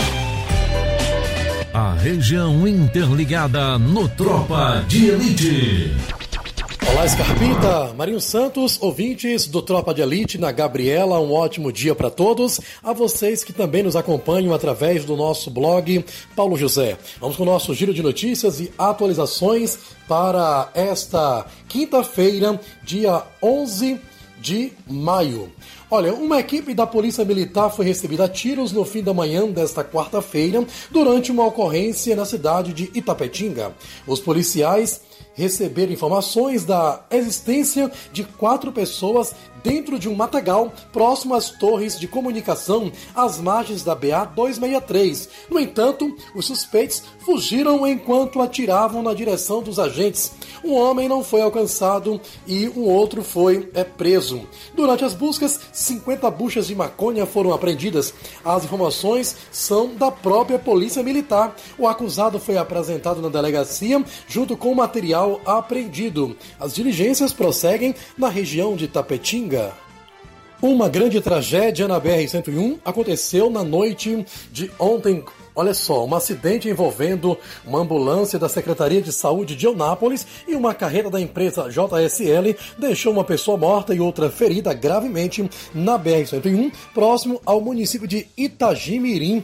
A região interligada no Tropa de Elite. Olá, Scarpita, Marinho Santos, ouvintes do Tropa de Elite na Gabriela, um ótimo dia para todos. A vocês que também nos acompanham através do nosso blog Paulo José. Vamos com o nosso giro de notícias e atualizações para esta quinta-feira, dia onze de maio. Olha, uma equipe da Polícia Militar foi recebida a tiros no fim da manhã desta quarta-feira durante uma ocorrência na cidade de Itapetinga. Os policiais receberam informações da existência de quatro pessoas dentro de um matagal próximo às torres de comunicação às margens da B A duzentos e sessenta e três. No entanto, os suspeitos fugiram enquanto atiravam na direção dos agentes. Um homem não foi alcançado e um outro foi é, preso. Durante as buscas, cinquenta buchas de maconha foram apreendidas. As informações são da própria Polícia Militar. O acusado foi apresentado na delegacia junto com o material apreendido. As diligências prosseguem na região de Itapetinga. Uma grande tragédia na B R cento e um aconteceu na noite de ontem. Olha só, um acidente envolvendo uma ambulância da Secretaria de Saúde de Eunápolis e uma carreta da empresa J S L deixou uma pessoa morta e outra ferida gravemente na B R cento e um, próximo ao município de Itagimirim.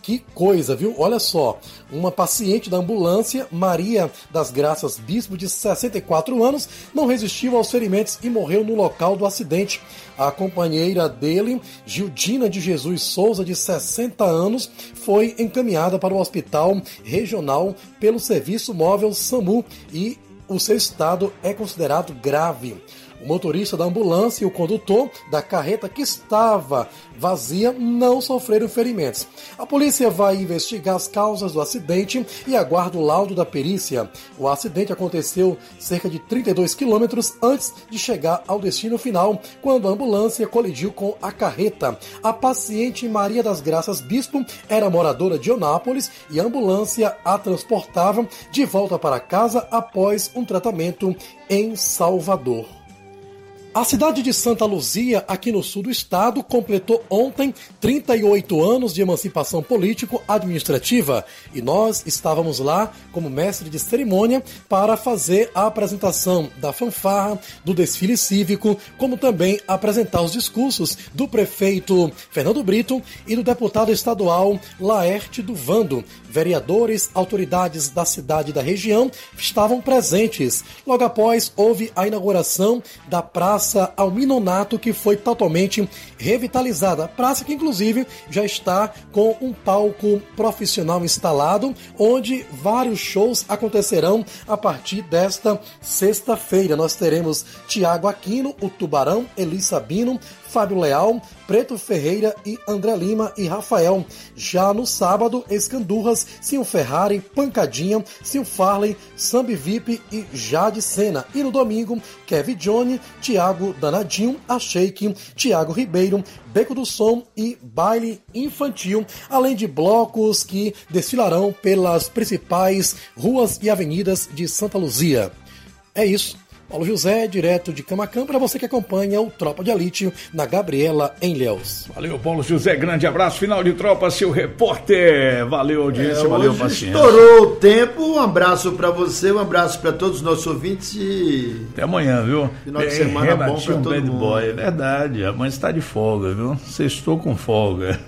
Que coisa, viu? Olha só, uma paciente da ambulância, Maria das Graças Bispo, de sessenta e quatro anos, não resistiu aos ferimentos e morreu no local do acidente. A companheira dele, Gildina de Jesus Souza, de sessenta anos, foi encaminhada para o Hospital Regional pelo Serviço Móvel SAMU e o seu estado é considerado grave. O motorista da ambulância e o condutor da carreta, que estava vazia, não sofreram ferimentos. A polícia vai investigar as causas do acidente e aguarda o laudo da perícia. O acidente aconteceu cerca de trinta e dois quilômetros antes de chegar ao destino final, quando a ambulância colidiu com a carreta. A paciente Maria das Graças Bispo era moradora de Onápolis e a ambulância a transportava de volta para casa após um tratamento em Salvador. A cidade de Santa Luzia, aqui no sul do estado, completou ontem trinta e oito anos de emancipação político-administrativa e nós estávamos lá como mestre de cerimônia para fazer a apresentação da fanfarra, do desfile cívico, como também apresentar os discursos do prefeito Fernando Brito e do deputado estadual Laerte do Vando. Vereadores, autoridades da cidade e da região estavam presentes. Logo após, houve a inauguração da Praça Alminonato, que foi totalmente revitalizada. Praça que, inclusive, já está com um palco profissional instalado, onde vários shows acontecerão a partir desta sexta-feira. Nós teremos Tiago Aquino, o Tubarão, Eli Sabino, Fábio Leal, Preto Ferreira e André Lima e Rafael. Já no sábado, Escandurras, Sim Ferrari, Pancadinha, Sim Farley, Sambi V I P e Jade Sena. E no domingo, Kevin Johnny, Tiago Danadinho, A Shake, Tiago Ribeiro, Beco do Som e Baile Infantil, além de blocos que desfilarão pelas principais ruas e avenidas de Santa Luzia. É isso. Paulo José, direto de Camaquã, para você que acompanha o Tropa de Elite na Gabriela, em Ilhéus. Valeu, Paulo José, grande abraço, final de Tropa, seu repórter. Valeu, audiência, é, valeu, paciência. Estourou o tempo, um abraço para você, um abraço para todos os nossos ouvintes e... Até amanhã, viu? Final de semana é, bom para todo bad mundo. Boy, é verdade, amanhã está de folga, viu? Sextou com folga.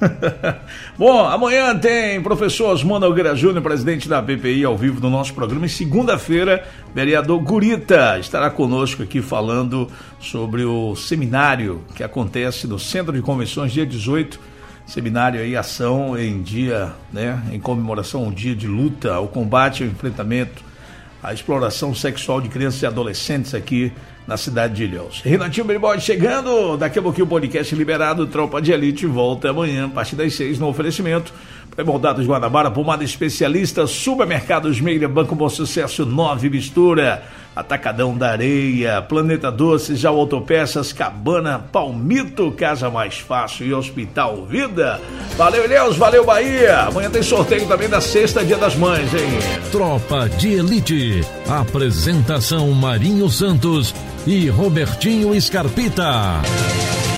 Bom, amanhã tem professor Osmando Nogueira Júnior, presidente da P P I, ao vivo no nosso programa, e segunda-feira, vereador Gurita estará conosco aqui falando sobre o seminário que acontece no Centro de Convenções, dia dezoito, seminário aí, ação em dia, né, em comemoração ao dia de luta, ao combate, ao enfrentamento, à exploração sexual de crianças e adolescentes aqui na cidade de Ilhéus. Renatinho Beriboy chegando, daqui a pouquinho o podcast liberado, Tropa de Elite volta amanhã, a partir das seis, no oferecimento Pré-moldados Guanabara, pomada especialista, supermercados Meira, Banco Bom Sucesso, Nove Mistura, Atacadão da Areia, Planeta Doces, Já Autopeças, Cabana, Palmito, Casa Mais Fácil e Hospital Vida. Valeu, Ilhéus, valeu, Bahia. Amanhã tem sorteio também da sexta, Dia das Mães, hein? Tropa de Elite. Apresentação Marinho Santos e Robertinho Scarpita.